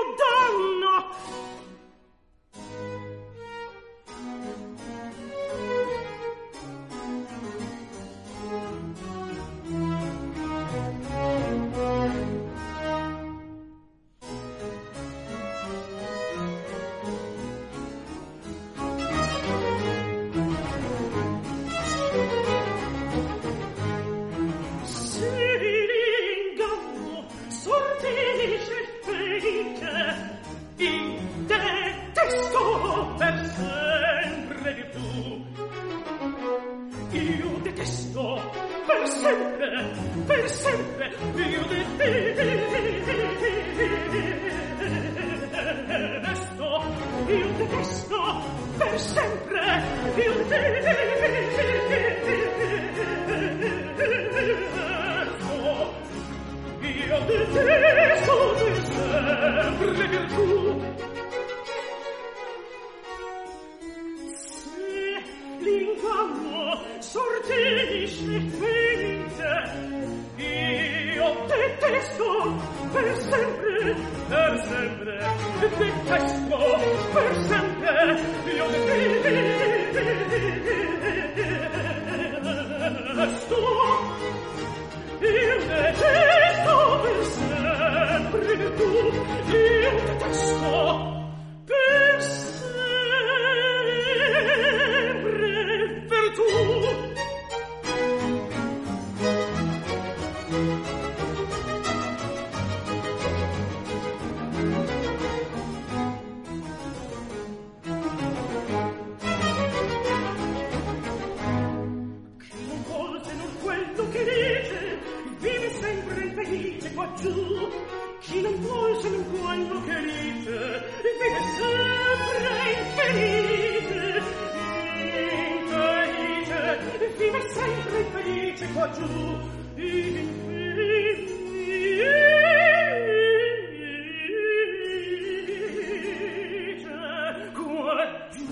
danno. Per sempre, io detesto, per sempre, io detesto. inganno sortisce felice. Io detesto per sempre, detesto per sempre, io detesto per sempre tu, io detesto per sempre per tu. Chi non vuol se non quello che dice, vive sempre infelice, vive sempre infelice qua giù, infelice qua giù.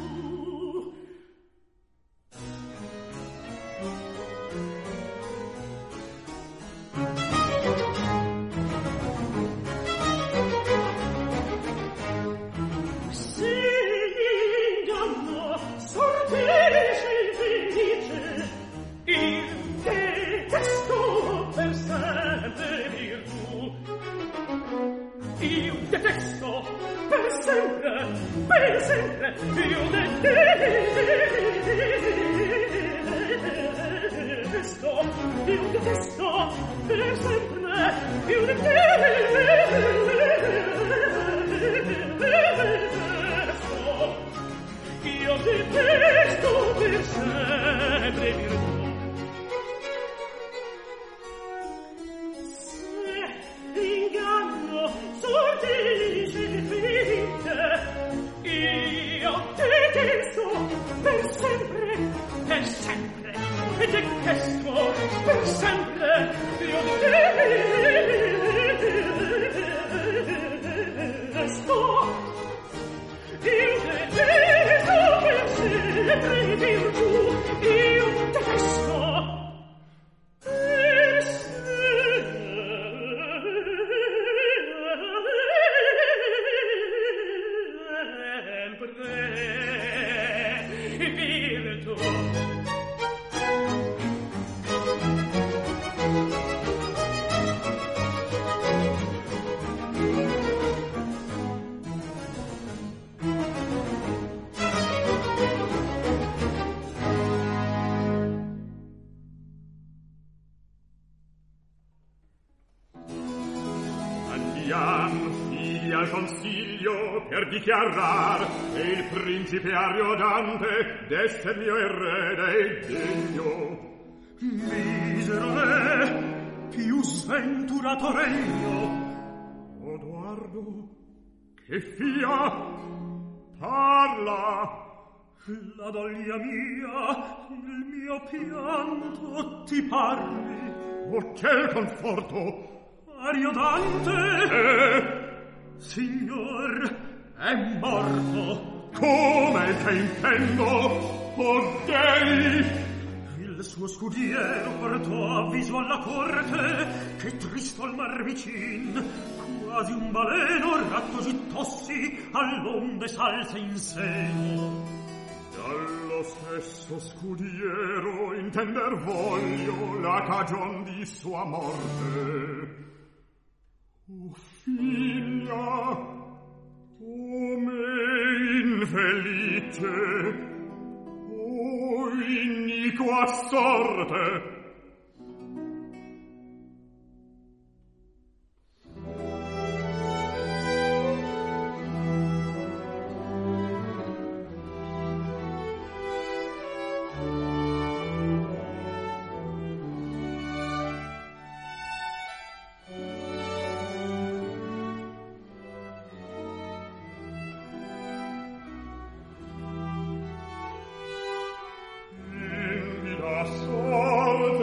Per sempre, io detesto, per sempre, io detesto per sempre virtù. Se l'inganno sortisce felice, io detesto per sempre, detesto per sempre, io detesto per sempre virtù, io detesto per sempre virtù. Figli al consiglio per dichiarar che il principe Ariodante d'esser mio erede è degno. Misero re, più sventurato regno. Odoardo, che fia? Parla! La doglia mia, il mio pianto ti parli. Oh, che conforto! Ariodante, signor, è morto. Come che intendo? Oh, dei! Il suo scudiero portò avviso alla corte che tristo al mar vicin, quasi un baleno ratto gittossi all'onde salse in seno. Dallo stesso scudiero intender voglio la cagion di sua morte. O figlia, come infelice, o iniqua sorte! Sorte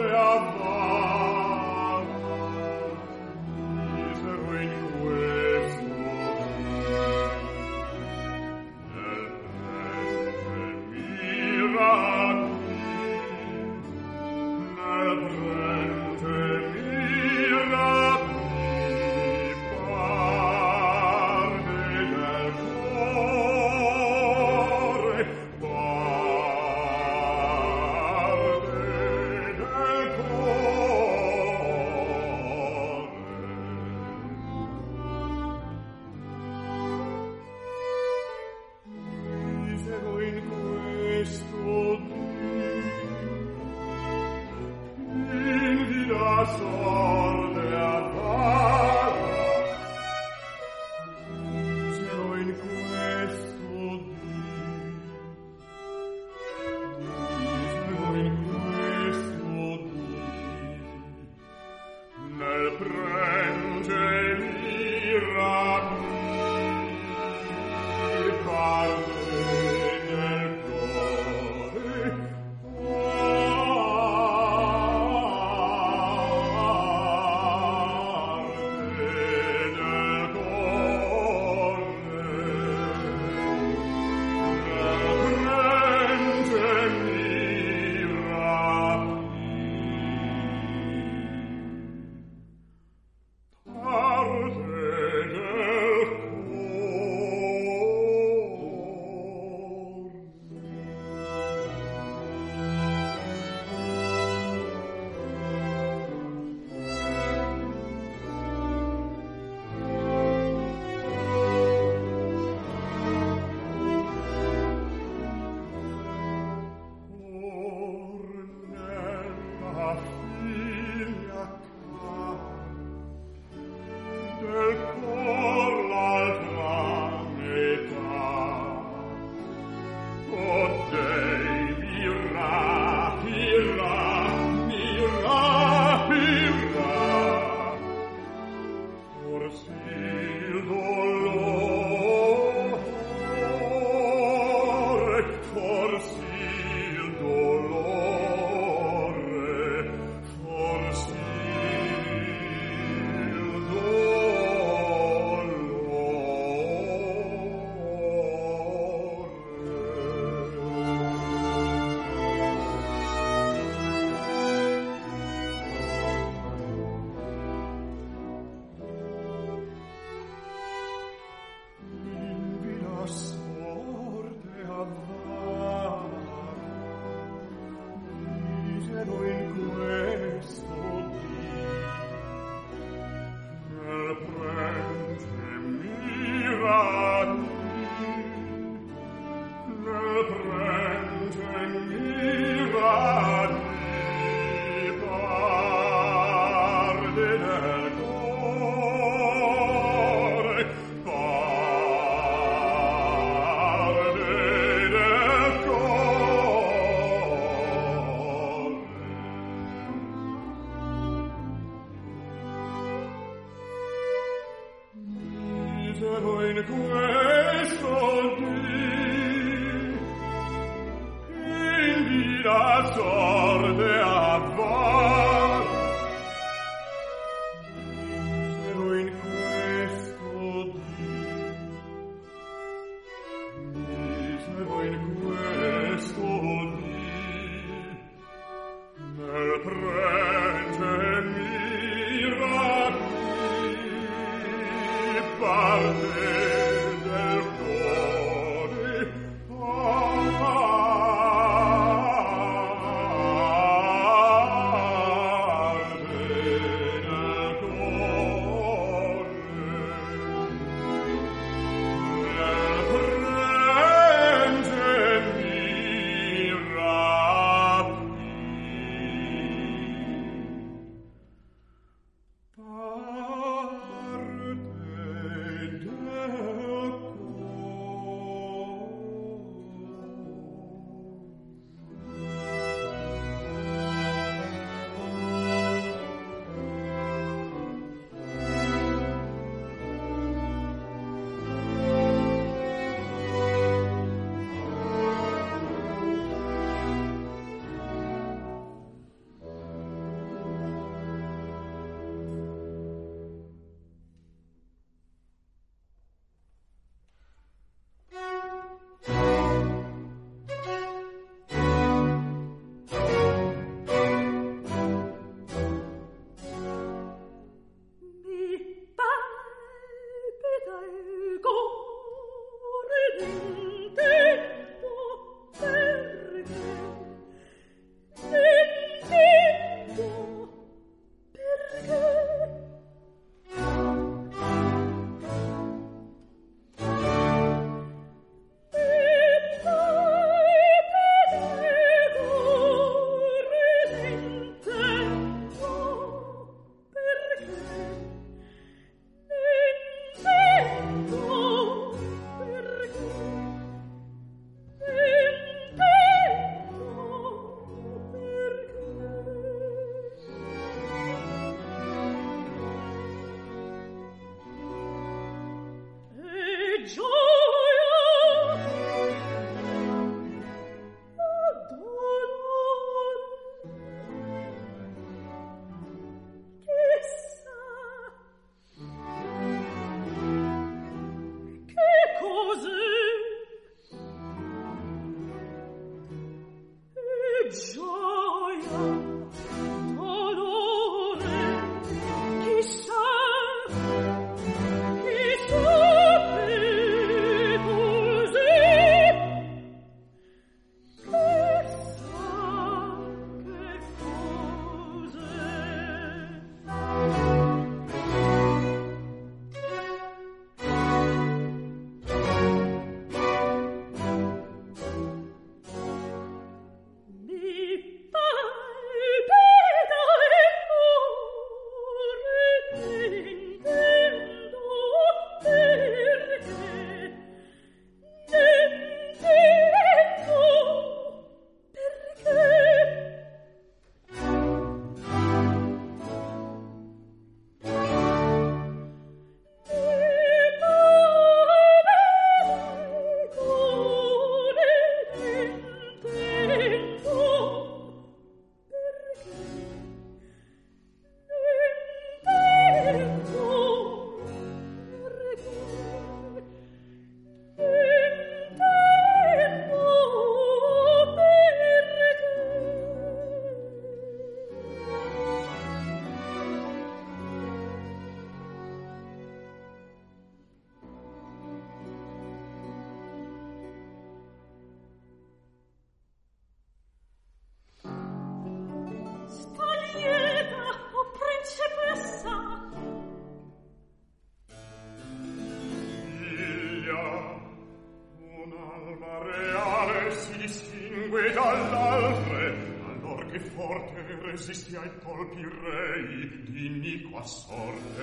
resisti ai colpi rei di iniqua sorte.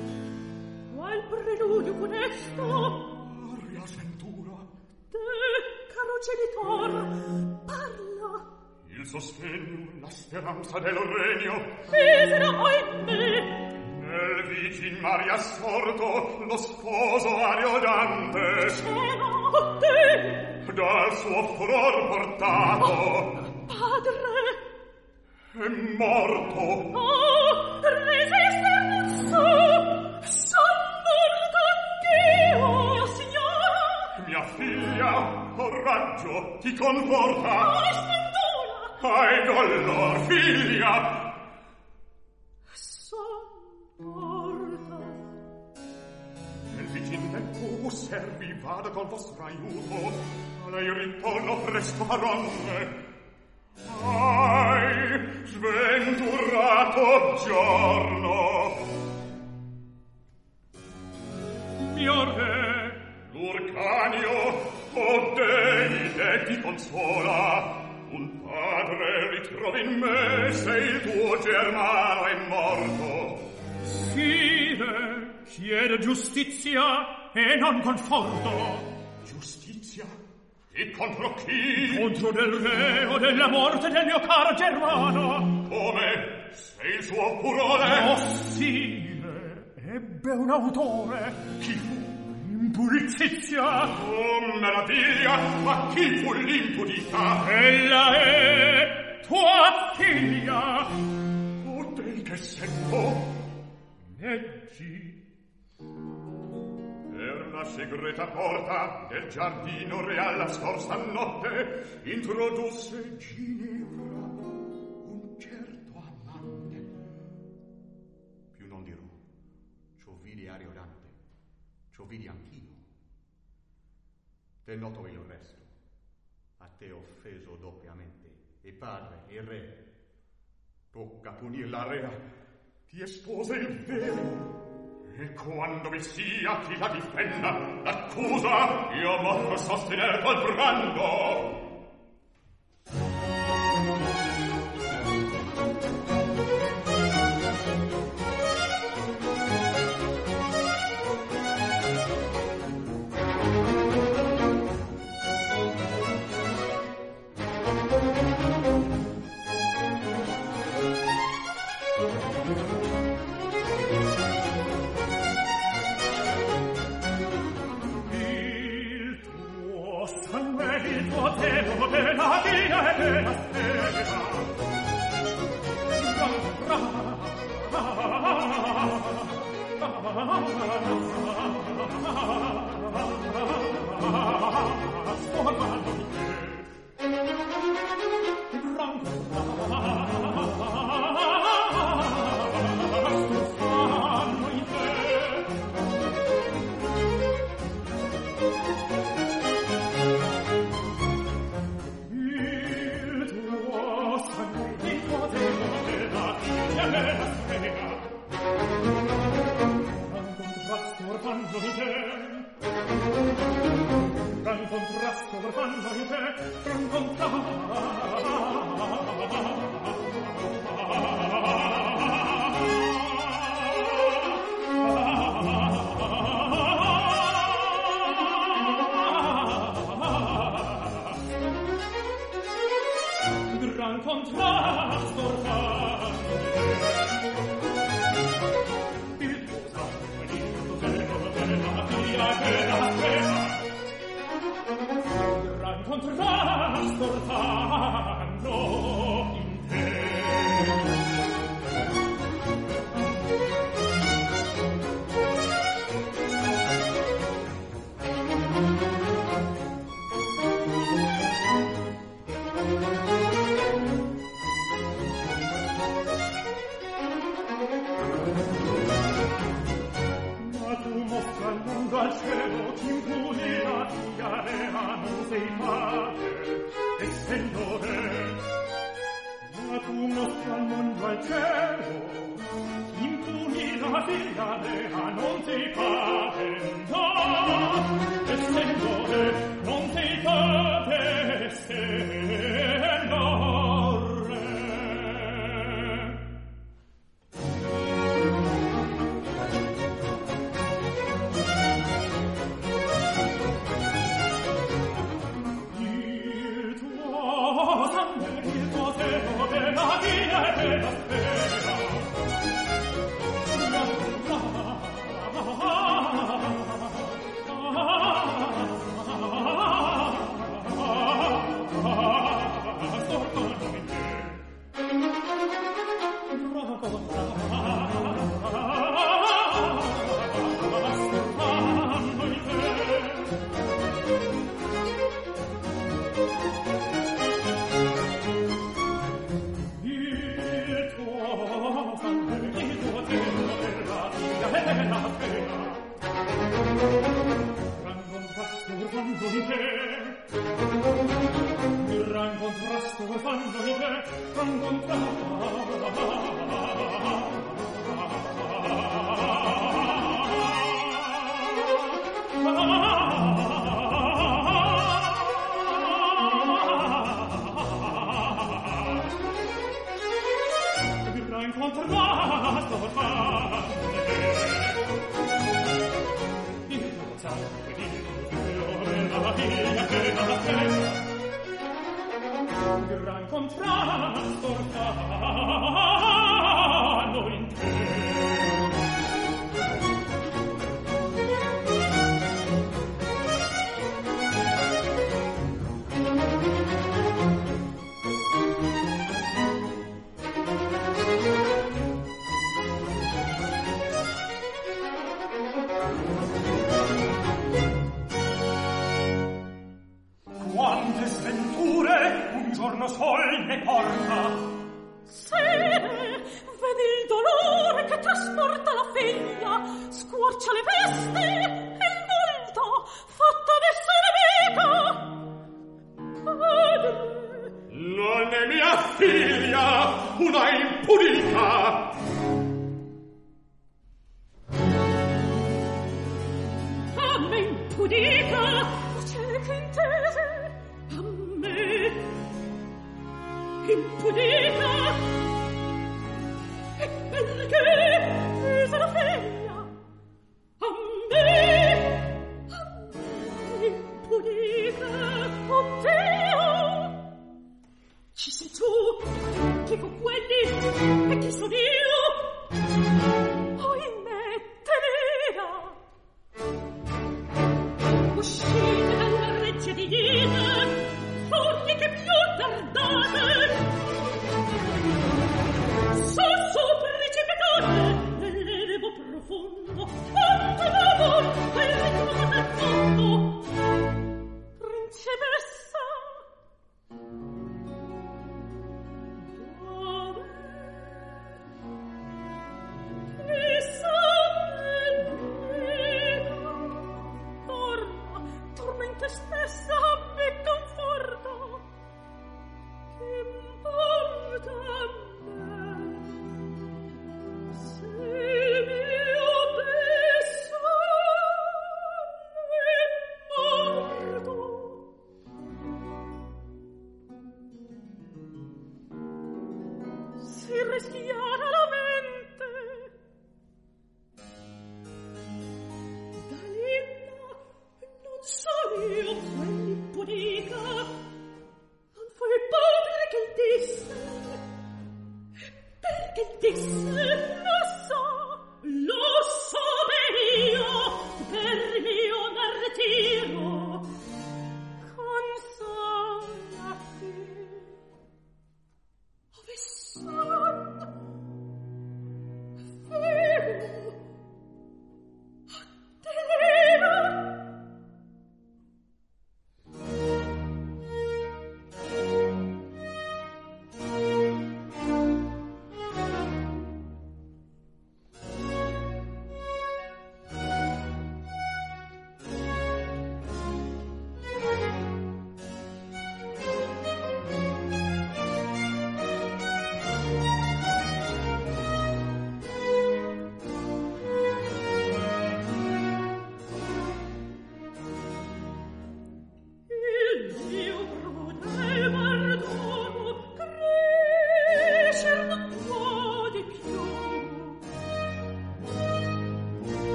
Qual preludio funesto? Aria sventura. Te, caro genitor, parla. Il sostegno, la speranza del regno. Misera, ohimè. Nel vicin mare assorto lo sposo Ariodante c'era te dal suo furor portato. Padre è morto. Oh, resister non so, son morto anch'io, signora. Mia figlia, coraggio, ti conforta. Oh, sventura. Hai dolor, figlia. Nel vicin tempo servi vada col vostro aiuto, a lei ritorno presto faronne. Ai, sventurato giorno. Mio re, l'Urcanio, o Deide ti consola. Un padre ritrovi in me, se il tuo germano è morto. Sire, chiede giustizia e non conforto. Giustizia? E contro chi? Contro del re o della morte del mio caro germano. Come? Sei il suo furore? Oh, sire, ebbe un autore. Chi fu? Impudicizia. Oh, meraviglia! Ma chi fu l'impudita? Ella è tua figlia. O dei che sento? Leggi. Per la segreta porta del giardino real la scorsa notte introdusse Ginevra un certo amante. Più non dirò, ciò vidi Ariodante, ciò vidi anch'io. Te noto il resto, a te offeso doppiamente, e padre e re. Tocca punir la rea, ti espose il vero. E quando vi sia chi la difenda, l'accusa io posso sostenere col brando.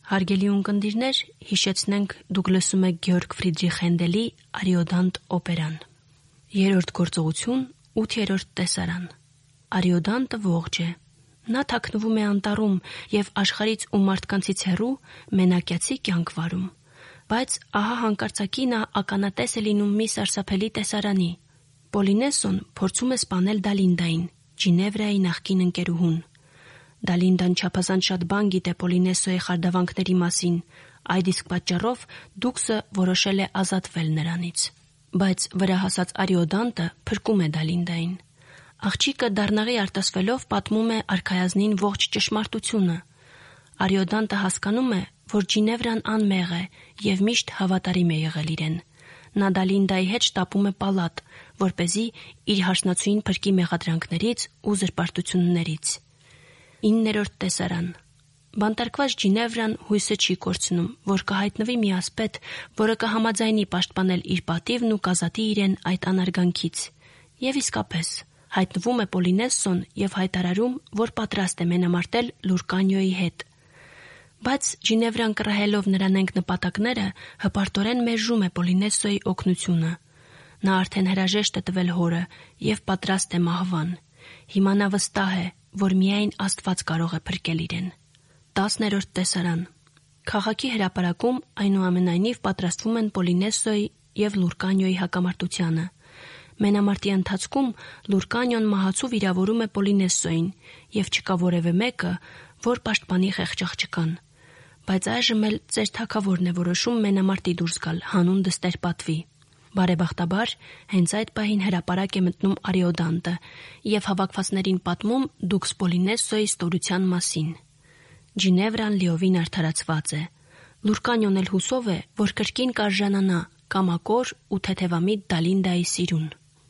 Հարգելի ունկնդիրներ, հիշեցնենք դուք լսում եք Գեորգ Ֆրիդրիխ Հենդելի Արիոդանտ օպերան։ Երրորդ գործողություն, 8-րդ տեսարան։ Արիոդանտը ողջ է։ Նա թաքնվում է անտառում եւ աշխարհից ու մարդկանցից հեռու մենակյացի կյանք վարում։ Բայց ահա հանկարծակի նա ականատես է լինում մի սարսափելի տեսարանի։ Պոլինեսոն փորձում է սպանել Դալինդային, Ջինևրայի նախկին ընկերուհուն։ Դալինդան չափազանց շատ բան գիտե Պոլինեսոյի խարդավանքների մասին, այդ իսկ պատճառով Դուքսը որոշել է ազատվել նրանից։ Բայց վրա հասած Արիոդանտը փրկում է Դալինդային։ Աղջիկը դառնաղի արտասվելով պատմում է արքայազնին ողջ ճշմարտությունը։ Արիոդանտը հասկանում է, որ Ջինևրան անմեղ է եւ միշտ հավատարիմ է եղել իրեն։ Նա Դալինդայի հետ շտապում է պալատ, որպեսզի իր հարսնացուին փրկի մեղադրանքներից ու զրպարտություններից։ 9-րդ տեսարան։ Բանտարկված Ջինևրան հույսը չի կորցնում, որ կհայտնվի մի ասպետ, որը կհամաձայնի պաշտպանել իր պատիվն ու կազատի իրեն այդ անարգանքից։ Եվ իսկապես, հայտնվում է Պոլինեսոն եւ հայտարարում, որ պատրաստ է մենամարտել Լուրկանիոյի հետ։ Բայց Ջինևրան կռահելով նրան ենք նպատակները, հպարտորեն մերժում է Պոլինեսոյի օգնությունը։ Նա արդեն հրաժեշտ է տվել հորը եւ պատրաստ է մահվան։ Հիմա նա վստահ է, որ միայն Աստված կարող է փրկել իրեն։ 10-րդ տեսարան։ Քաղաքի հրապարակում այնուամենայնիվ պատրաստվում են Պոլինեսոյի եւ Լուրկանիոյի հակամարտությանը։ Մենամարտի ընթացքում Լուրկանիոն մահացու վիրավորում է Պոլինեսոյին եւ չկա որևէ մեկը, որ պաշտպանի խեղճ աղջկան։ Բայց այժմ էլ ծեր թագավորն է որոշում մենամարտի դուրս գալ հանուն դստեր պատվի։ Բարեբախտաբար, հենց այդ պահին հրապարակ է մտնում Արիոդանտը եւ հավաքվածներին պատմում Դուքս Պոլինեսոյի ստորության մասին։ Ջինևրան լիովին արդարացված է։ Լուրկանիոն էլ հուսով է, որ կրկին կարժանանա կամակոր ու թեթևամիտ Դալինդայի սիրուն։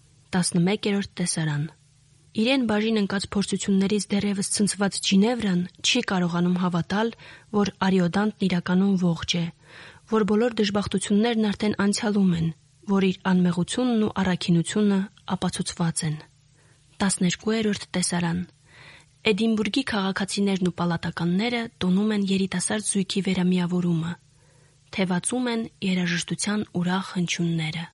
11-րդ տեսարան։ Իրեն բաժին ընկած փորձություններից դեռևս ցնցված Ջինևրան չի կարողանում հավատալ, որ Արիոդանտն իրականում ողջ է, որ բոլոր դժբախտություններն արդեն անցյալում են, որ իր անմեղությունն ու առաքինությունը ապացուցված են։ 12-րդ տեսարան։ Էդինբուրգի քաղաքացիներն ու պալատականները տոնում են երիտասարդ զույգի վերամիավորումը։ Թևածում են երաժշտության ուրախ հնչյունները։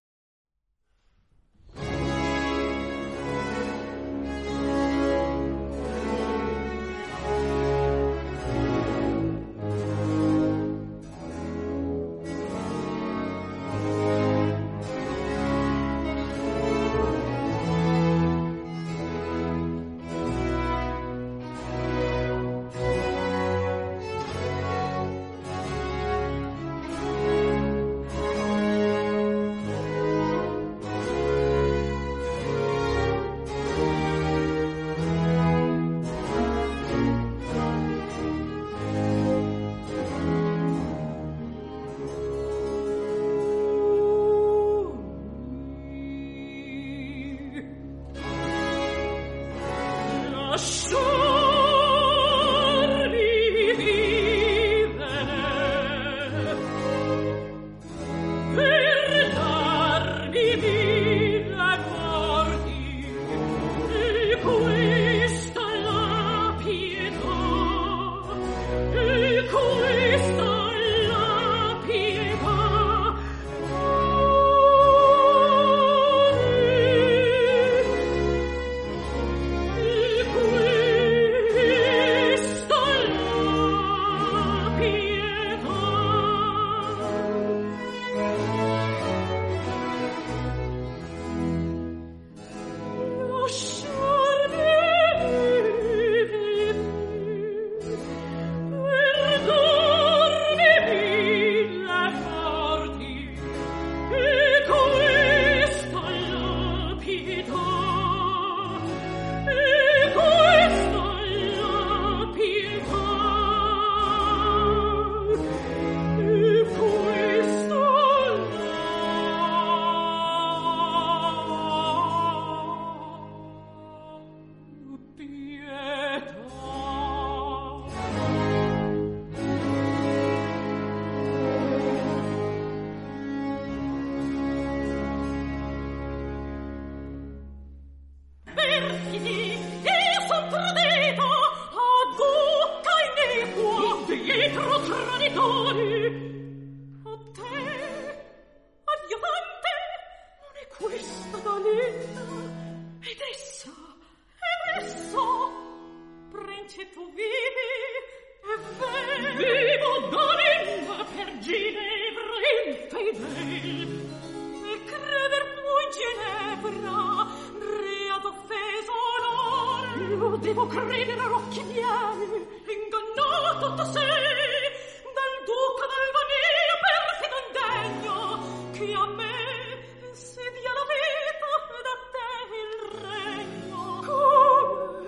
Devo credere a occhi miei, ingannato tu sei, del duca d'Albania perfido indegno, che a me insedia la vita ed a te il regno. Come?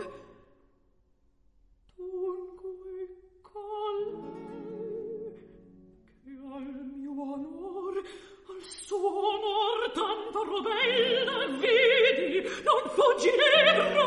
Dunque colei, che al mio onor, al suo onor tanto robella vidi, non fuggirebro.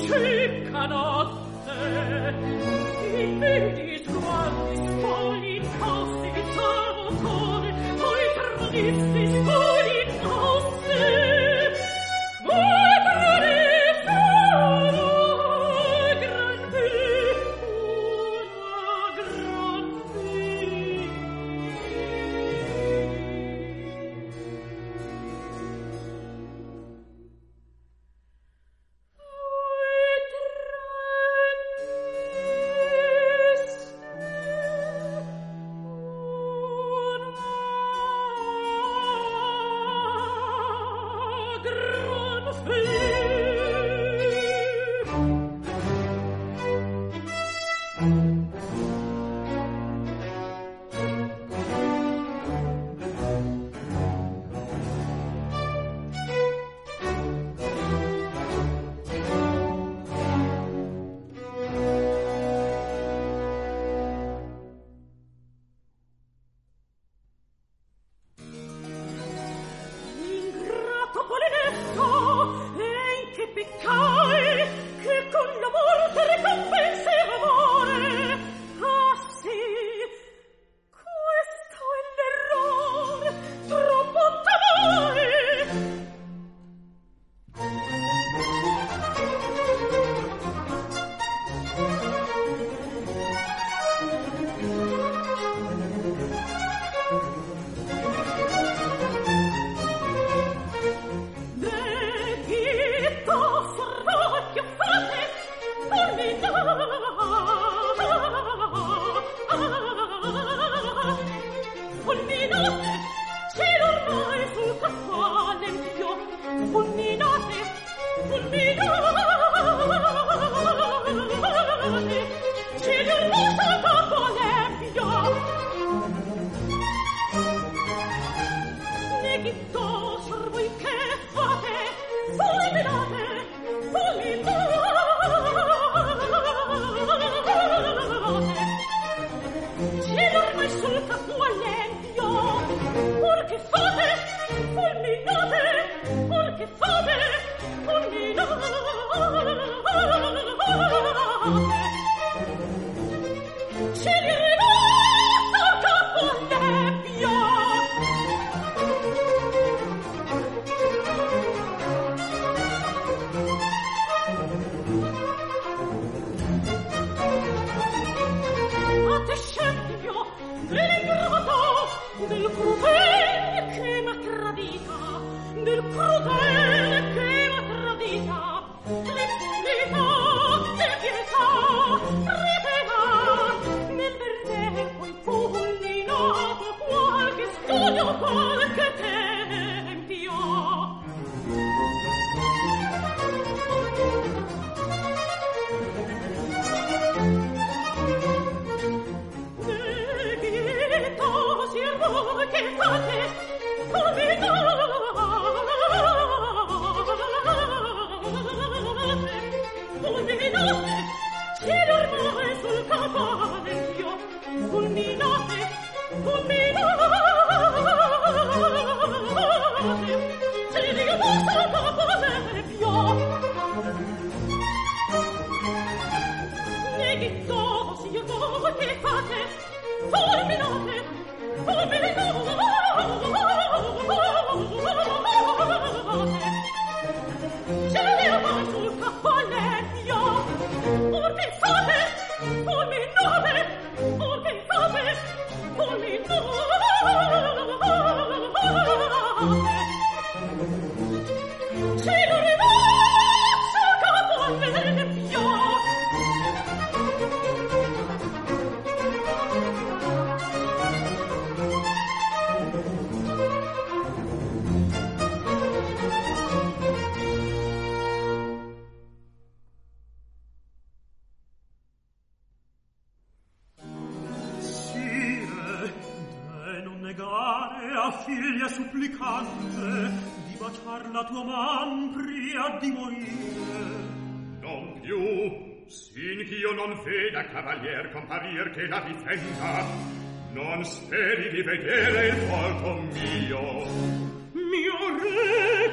Cavalier comparir che la difenda, non speri di vedere il volto mio. Mio re,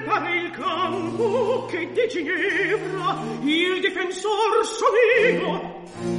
pare il campo che di Ginevra il difensor sono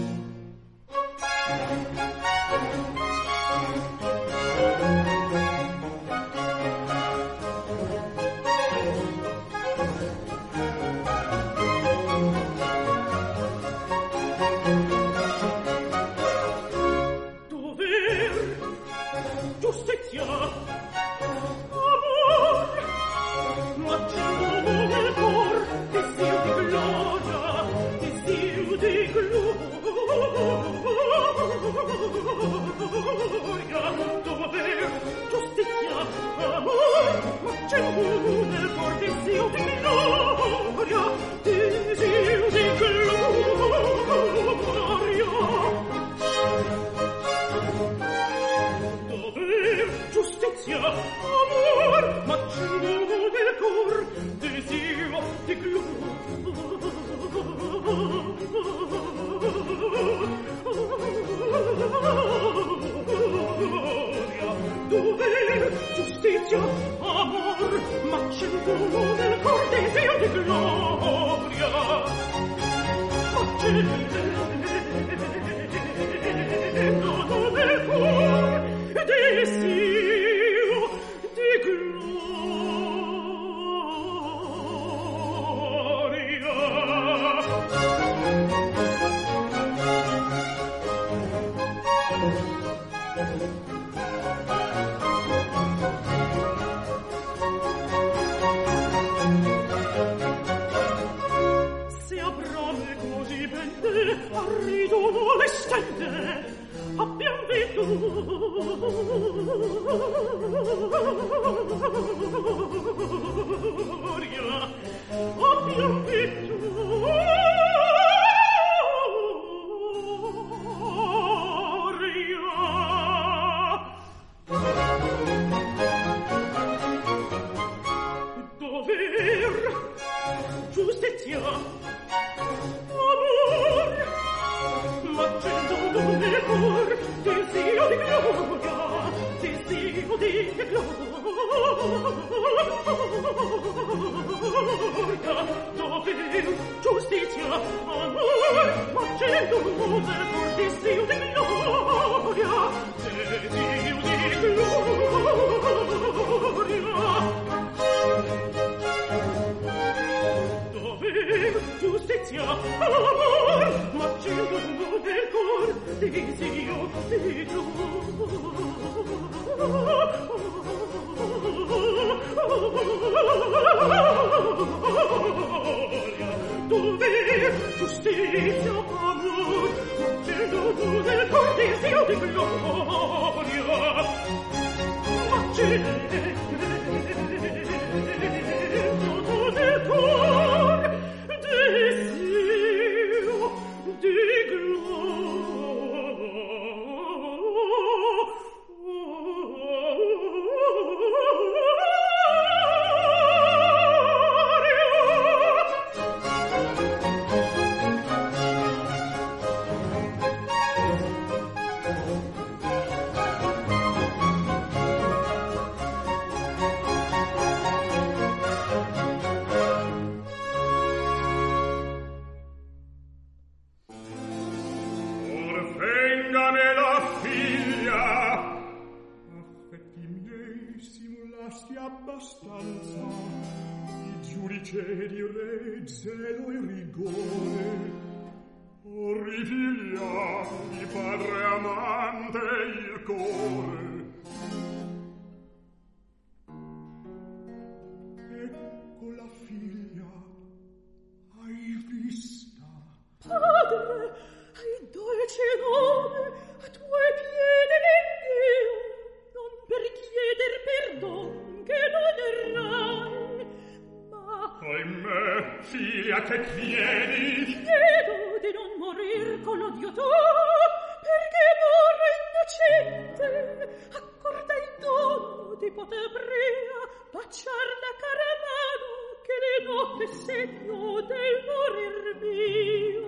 segno del morir mio.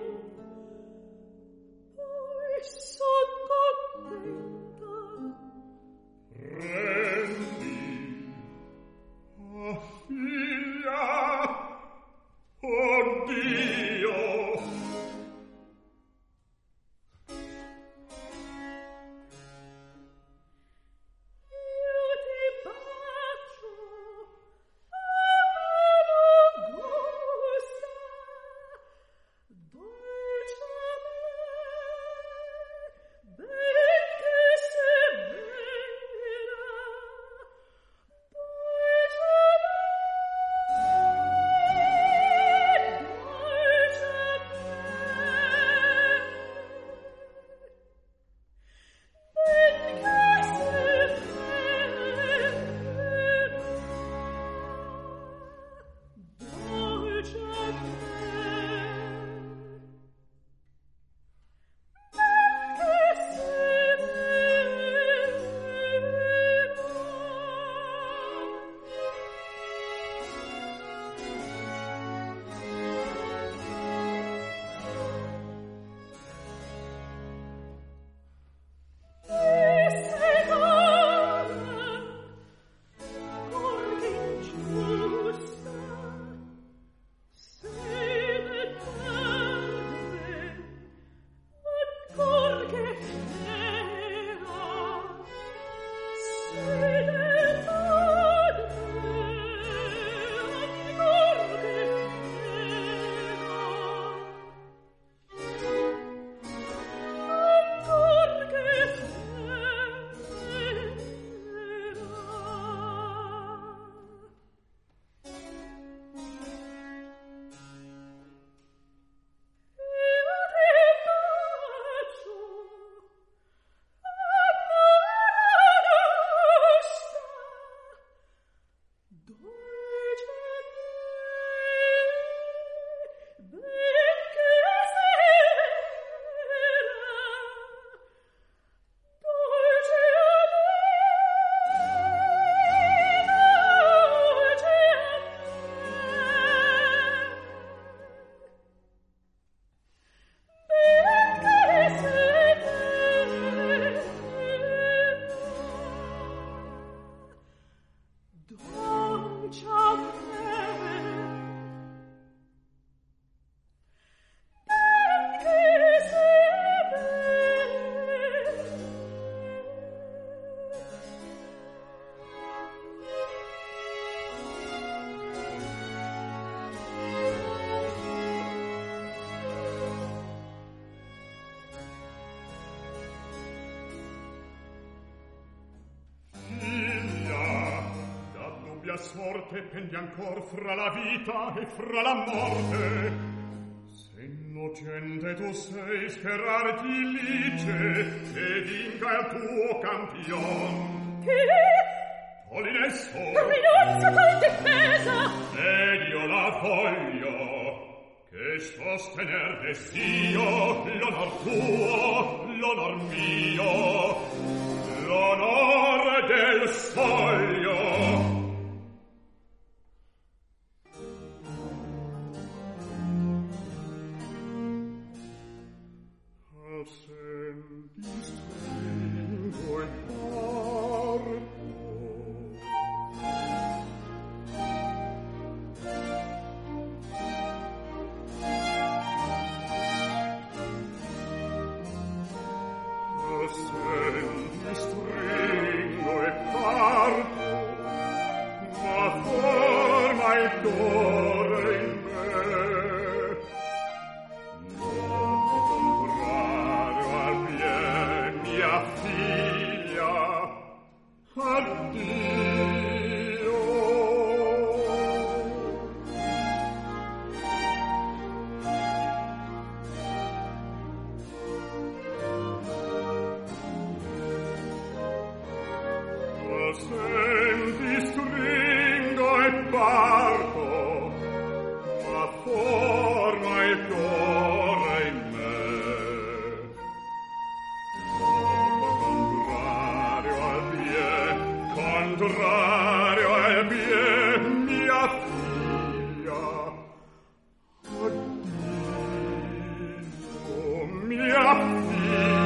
Poi son contenta. Rendi, oh figlia, la sorte pende ancor fra la vita e fra la morte. Se innocente tu sei, sperarti lice, ed inca il tuo campion. Che? Polinesso! Rinunzio col difesa! Ed io la voglio, che sostener desio l'onor tuo, l'onor mio, l'onor del soglio. Senti stringo e porto, senti stringo e parto, ma forma il cuore in me. Non contrario al bien, mia figlia, addio. Senti stringo e parto, ma forma il cuore in me. Contrario al bien, mia figlia, addio, mia figlia.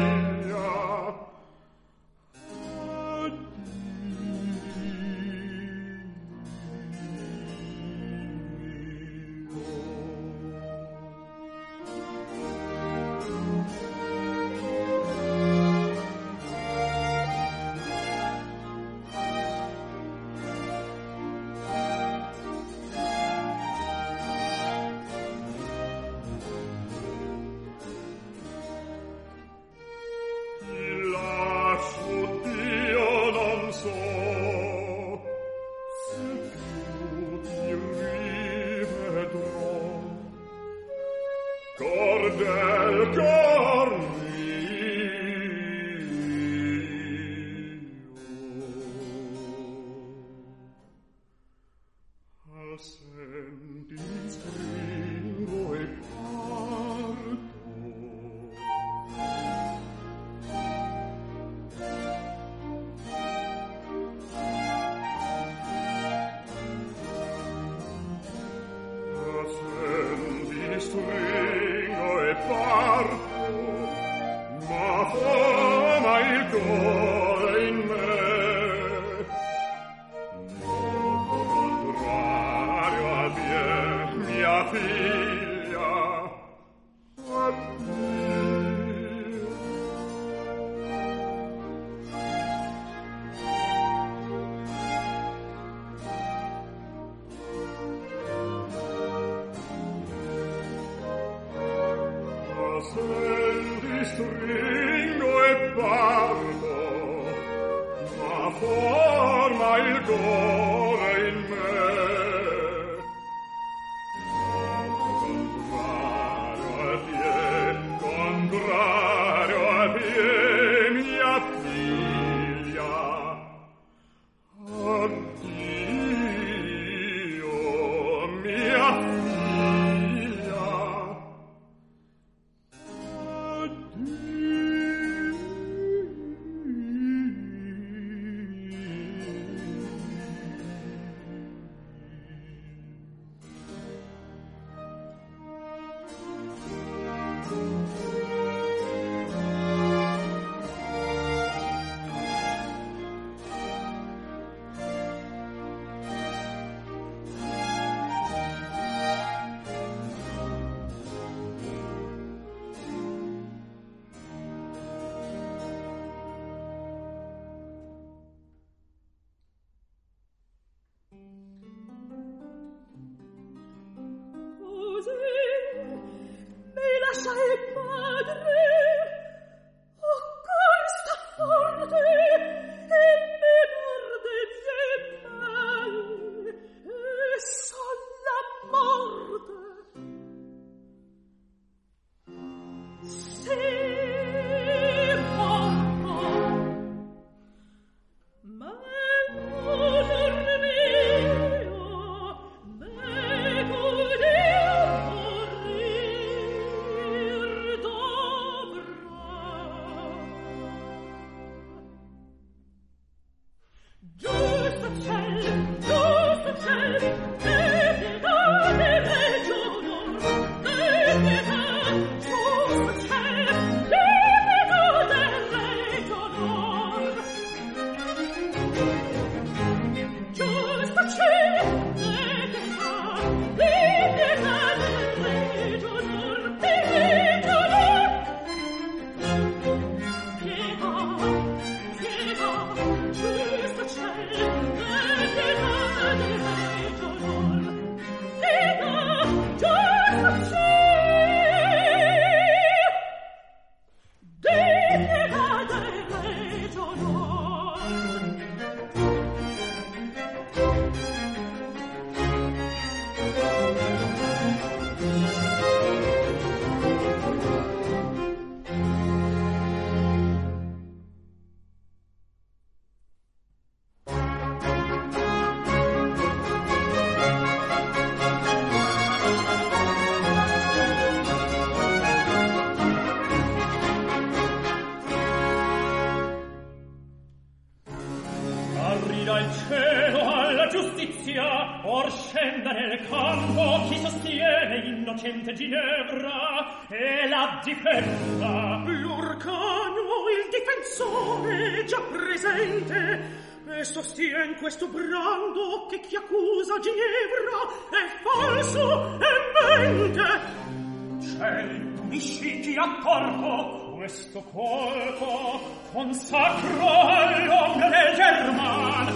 Ginevra e la difesa. L'Orcano, il difensore, già presente, e sostien questo brando che chi accusa Ginevra è falso e mente. Ciel, punisci chi ha torto. Questo colpo consacro all'onore del German.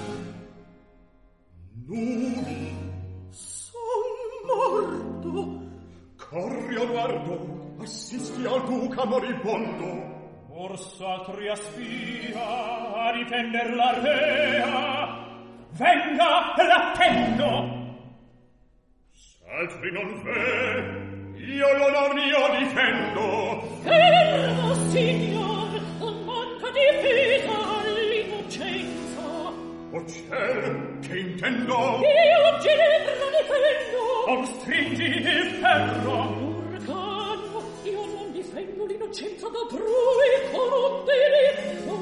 Numi, son morto. Corri a guardo, assisti al duca moribondo. Orso altri aspira a difender la rea. Venga, l'attendo. S'altri non ve, io l'onor mio difendo. Fermo, signor, non manca difesa all'innocenza. O ciel, che intendo? Io Ginevra difendo. Or stringi il ferro. Orcano, io non difendo l'innocenza d'altrui con un diritto.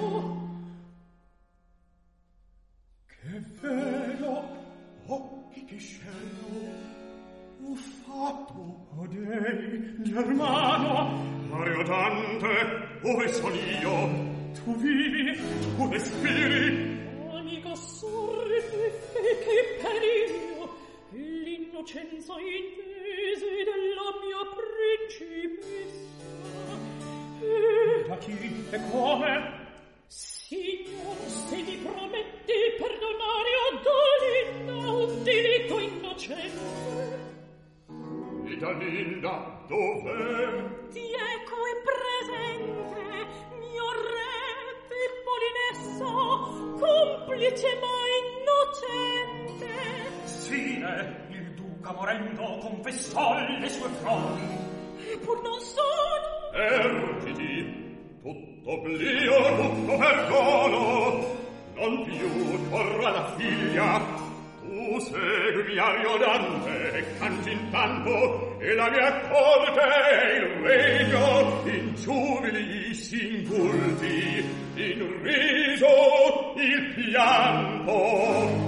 Che vero, occhi che scelgo, ho fatto. Odei, Germano, Ariodante, ove son io? tu vivi, Tu respiri? Amico sorri, che periglio, l'innocenza intese della mia principessa. da chi e come? Signor, se mi prometti perdonare a Dalinda un diritto innocente. E Dalinda, dov'è? Ecco è presente, mio re Pippolinessa, complice ma innocente. Sire, il duca morendo confessò le sue frodi. Pur non sono. Ergiti, tutto oblio, tutto perdono, non più torra la figlia. Tu seguimi Ariodante, canti intanto, e la mia corte e il regno in giubili singulti, in riso il pianto.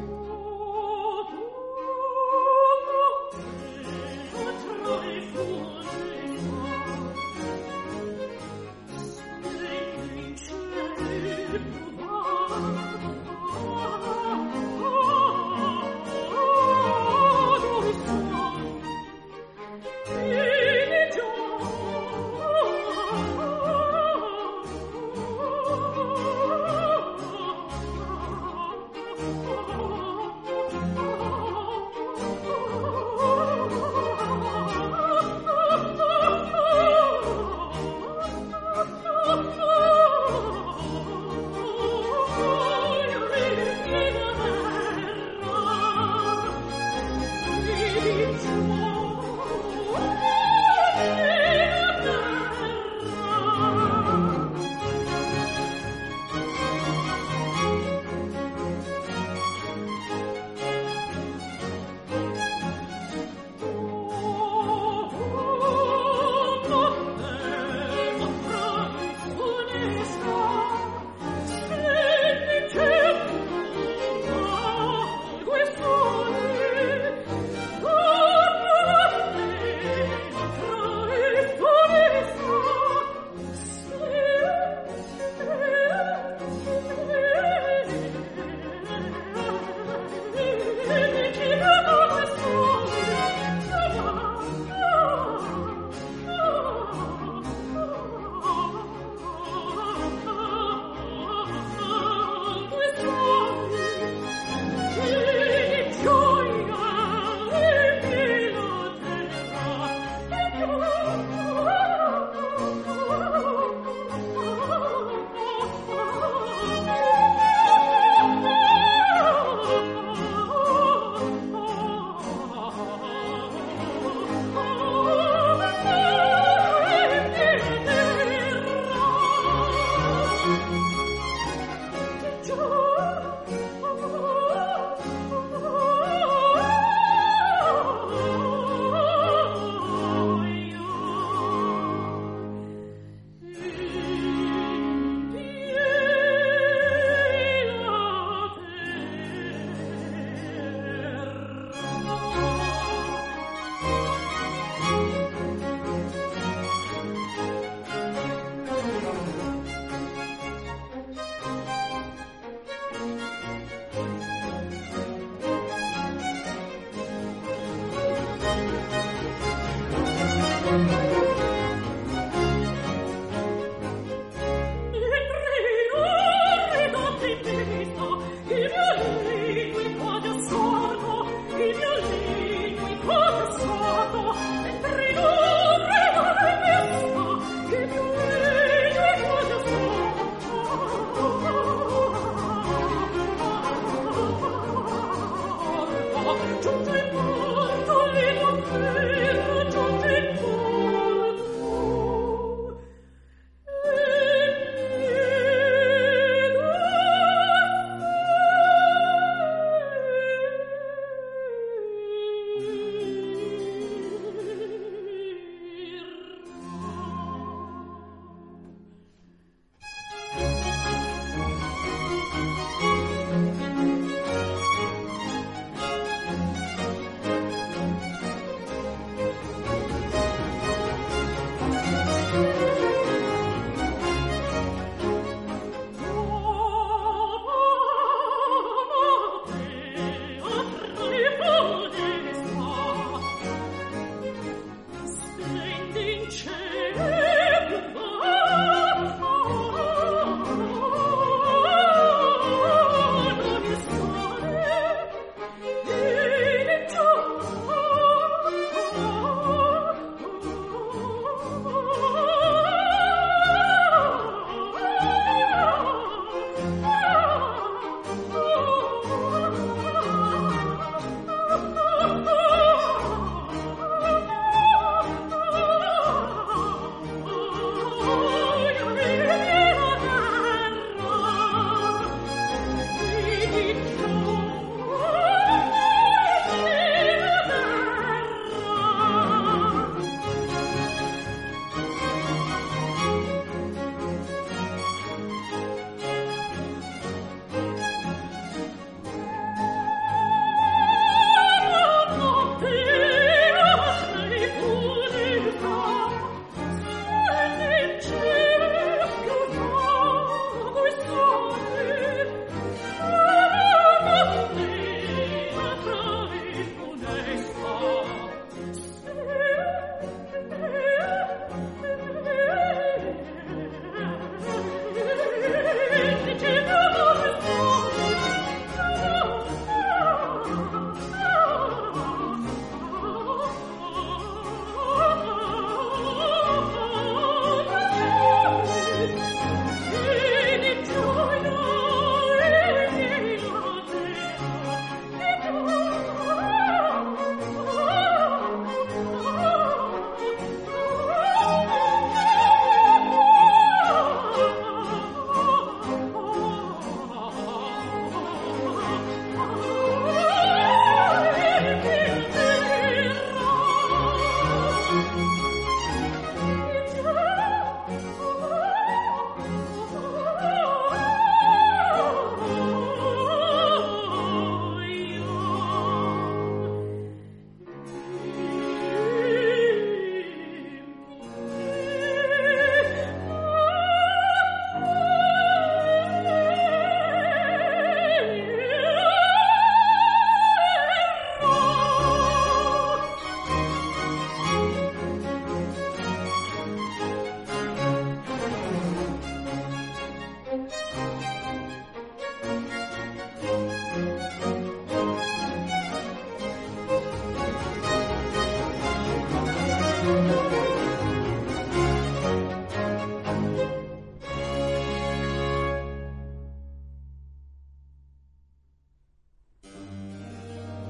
Tra i fuochi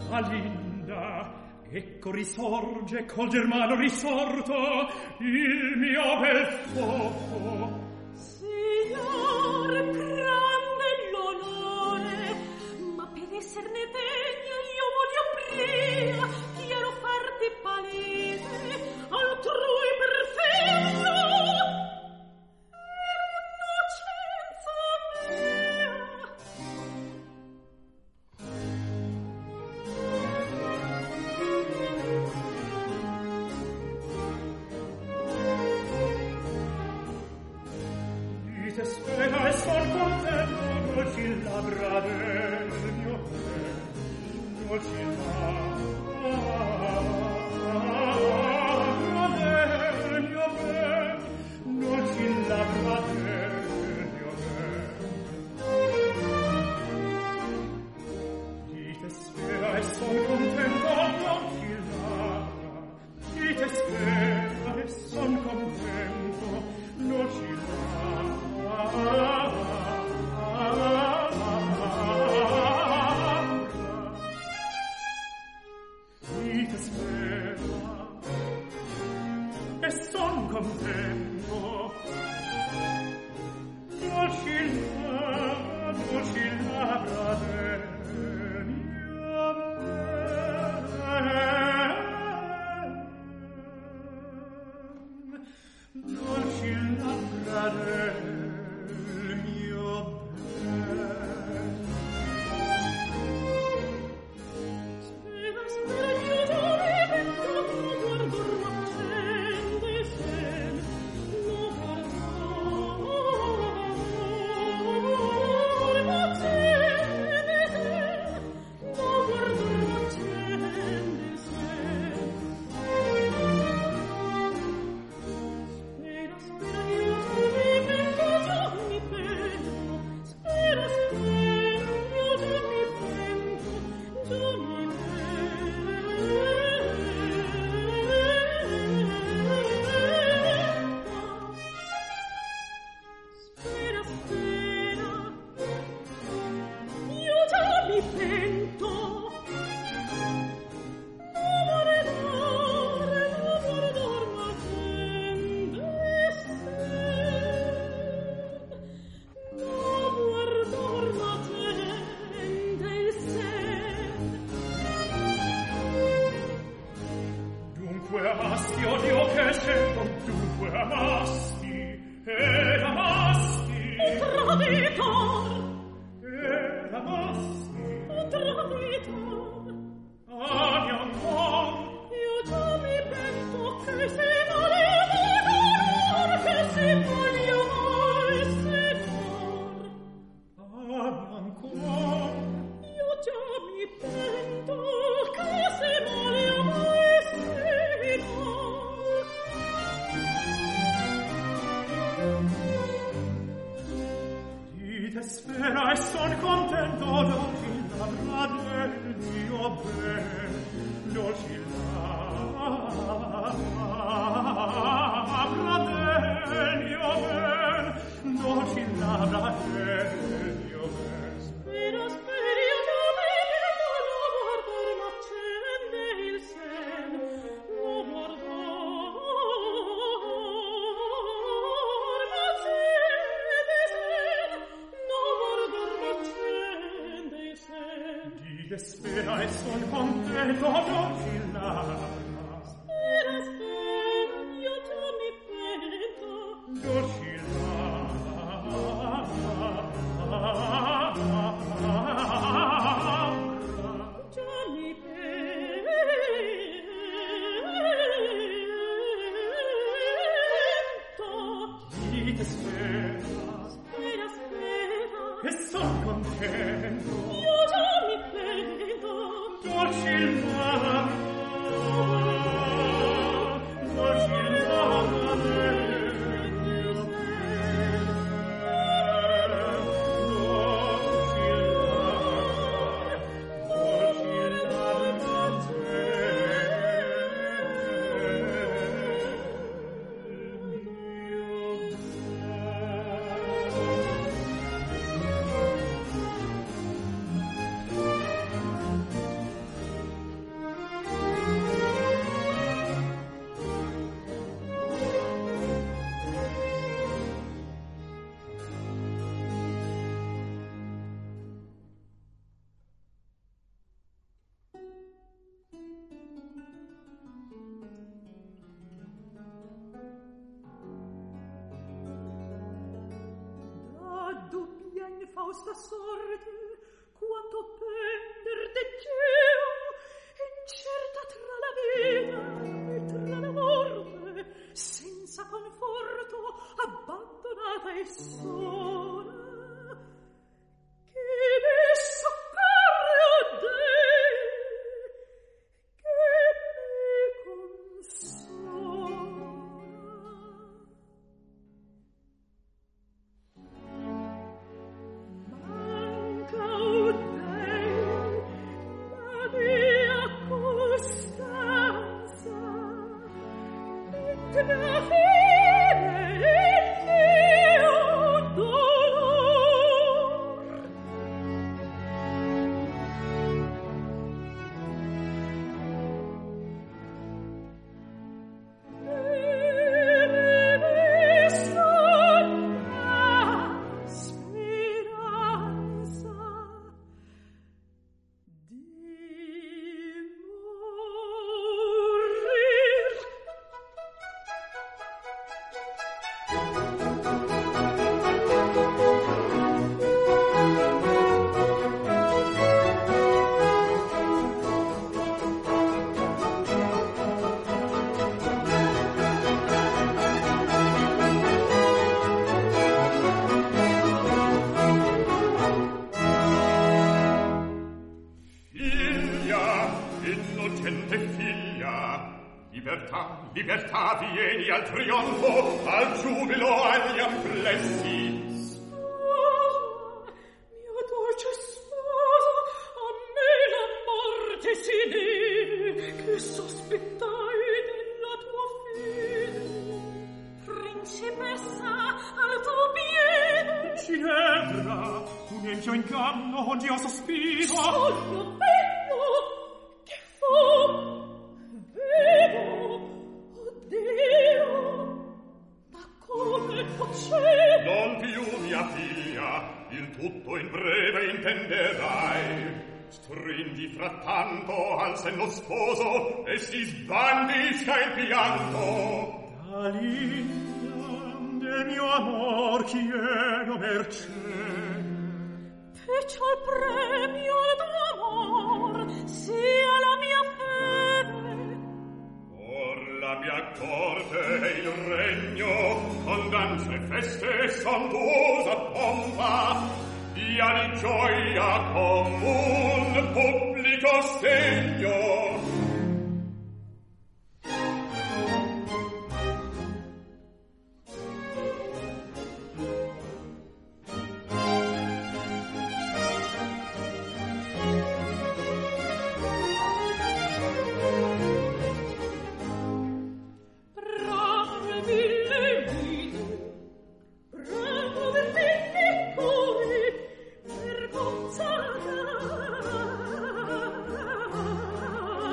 Rosalinda, ecco risorge col Germano risorto il mio bel fuoco. Signore, grande l'onore, ma per esserne degna io voglio prima, quiero farti palese, altrui perfetto, Spera e son contento, dolci labbra del mio ben, dolci labbra del mio ben, dolci labbra del mio ben. Dite spera e son contento, dolci labbra, dite spera e son contento, dolci labbra. Dite spera e son contento, dolci labbra del mio ben, dolci labbra del Spera e son contento, dolci labbra del mio ben, dolci labbra del mio ben, dolci labbra del mio ben. Spera, spera, io già mi vedo, lo guardar m'accende il sen, lo guardar m'accende il sen. Dite spera e son contento, dolci labbra. Spera, spera, io già mi pento, Dolci già mi pento. dite spera Spera, spera, e son contento, io già mi pento. dolci labbra del mio ben, dolci labbra del mio ben. fausta sorte, quanto pender de Dio, incerta tra la vita e tra la morte, senza conforto, abbandonata e sola. Chi mi soccorre, o Dei, che mi consola. Manca, o Dei, la mia costanza, e trafire il mio dolor. Libertà, vieni al trionfo, al giubilo, agli amplessi. Sposo, mio dolce sposo, a me la morte si deve, che sospettai della tua fede. Principessa, al tuo piede. Ginevra, un empio inganno, ond'io sospiro. Sogno bello, che fu? Vedo, Dio, ma come facevo? Non più, mia figlia, il tutto in breve intenderai. Stringi frattanto al senno sposo e si sbandisca il pianto. Da linea del mio amor chiedo mercè. Fece al premio al tuo amor sia la mia fede. La mia corte e il regno, con danze, feste e sontuosa pompa, dia di gioia comun pubblico segno. Per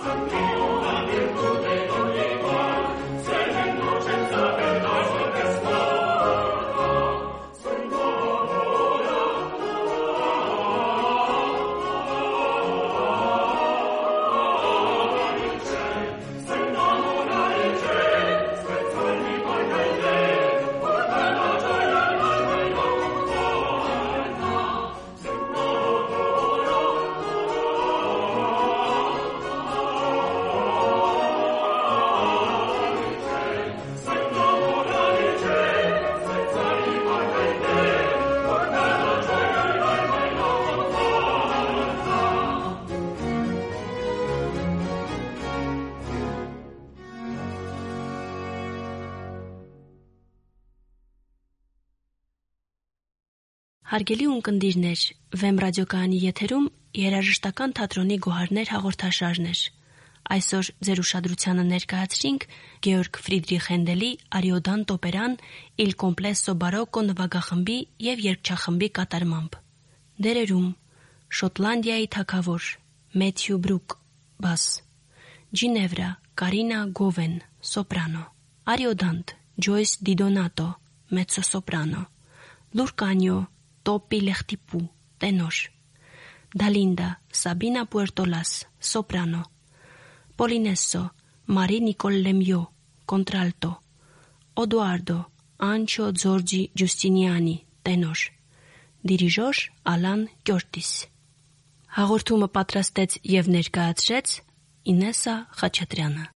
Հարգելի ունկնդիրներ, Վեմ ռադիոկայանի եթերում երաժշտական թատրոնի գոհարներ հաղորդաշարն էր։ Այսօր ձեր ուշադրությանը ներկայացրինք Գեորգ Ֆրիդրիխ Հենդելի «Արիոդանտ» օպերան «Il complesso barocco» նվագախմբի և երգչախմբի կատարմամբ։ Դերերում Շոտլանդիայի թագավոր Մեթյու Բրուկ, բաս, Ջինևրա Կարինա Գովեն, սոպրանո, Արիոդանտ Ջոյս Դիդոնատո, մեծոսոպրանո, Լուրկանյո Տոպի Լեղտիպու, տենոր, Դալինդա Սաբինա Պուերտոլաս, սոպրանո, Պոլինեսո Մարի Նիկոլ Լեմյո, կոնտրալտո, Օդուարդո Անչո Ձորջի Ջուստինիանի, տենոր, դիրիժոր Ալան Կյորտիս։ Հաղորդումը պատրաստեց և ներկայացրեց Ինեսա Խաչատրյանը։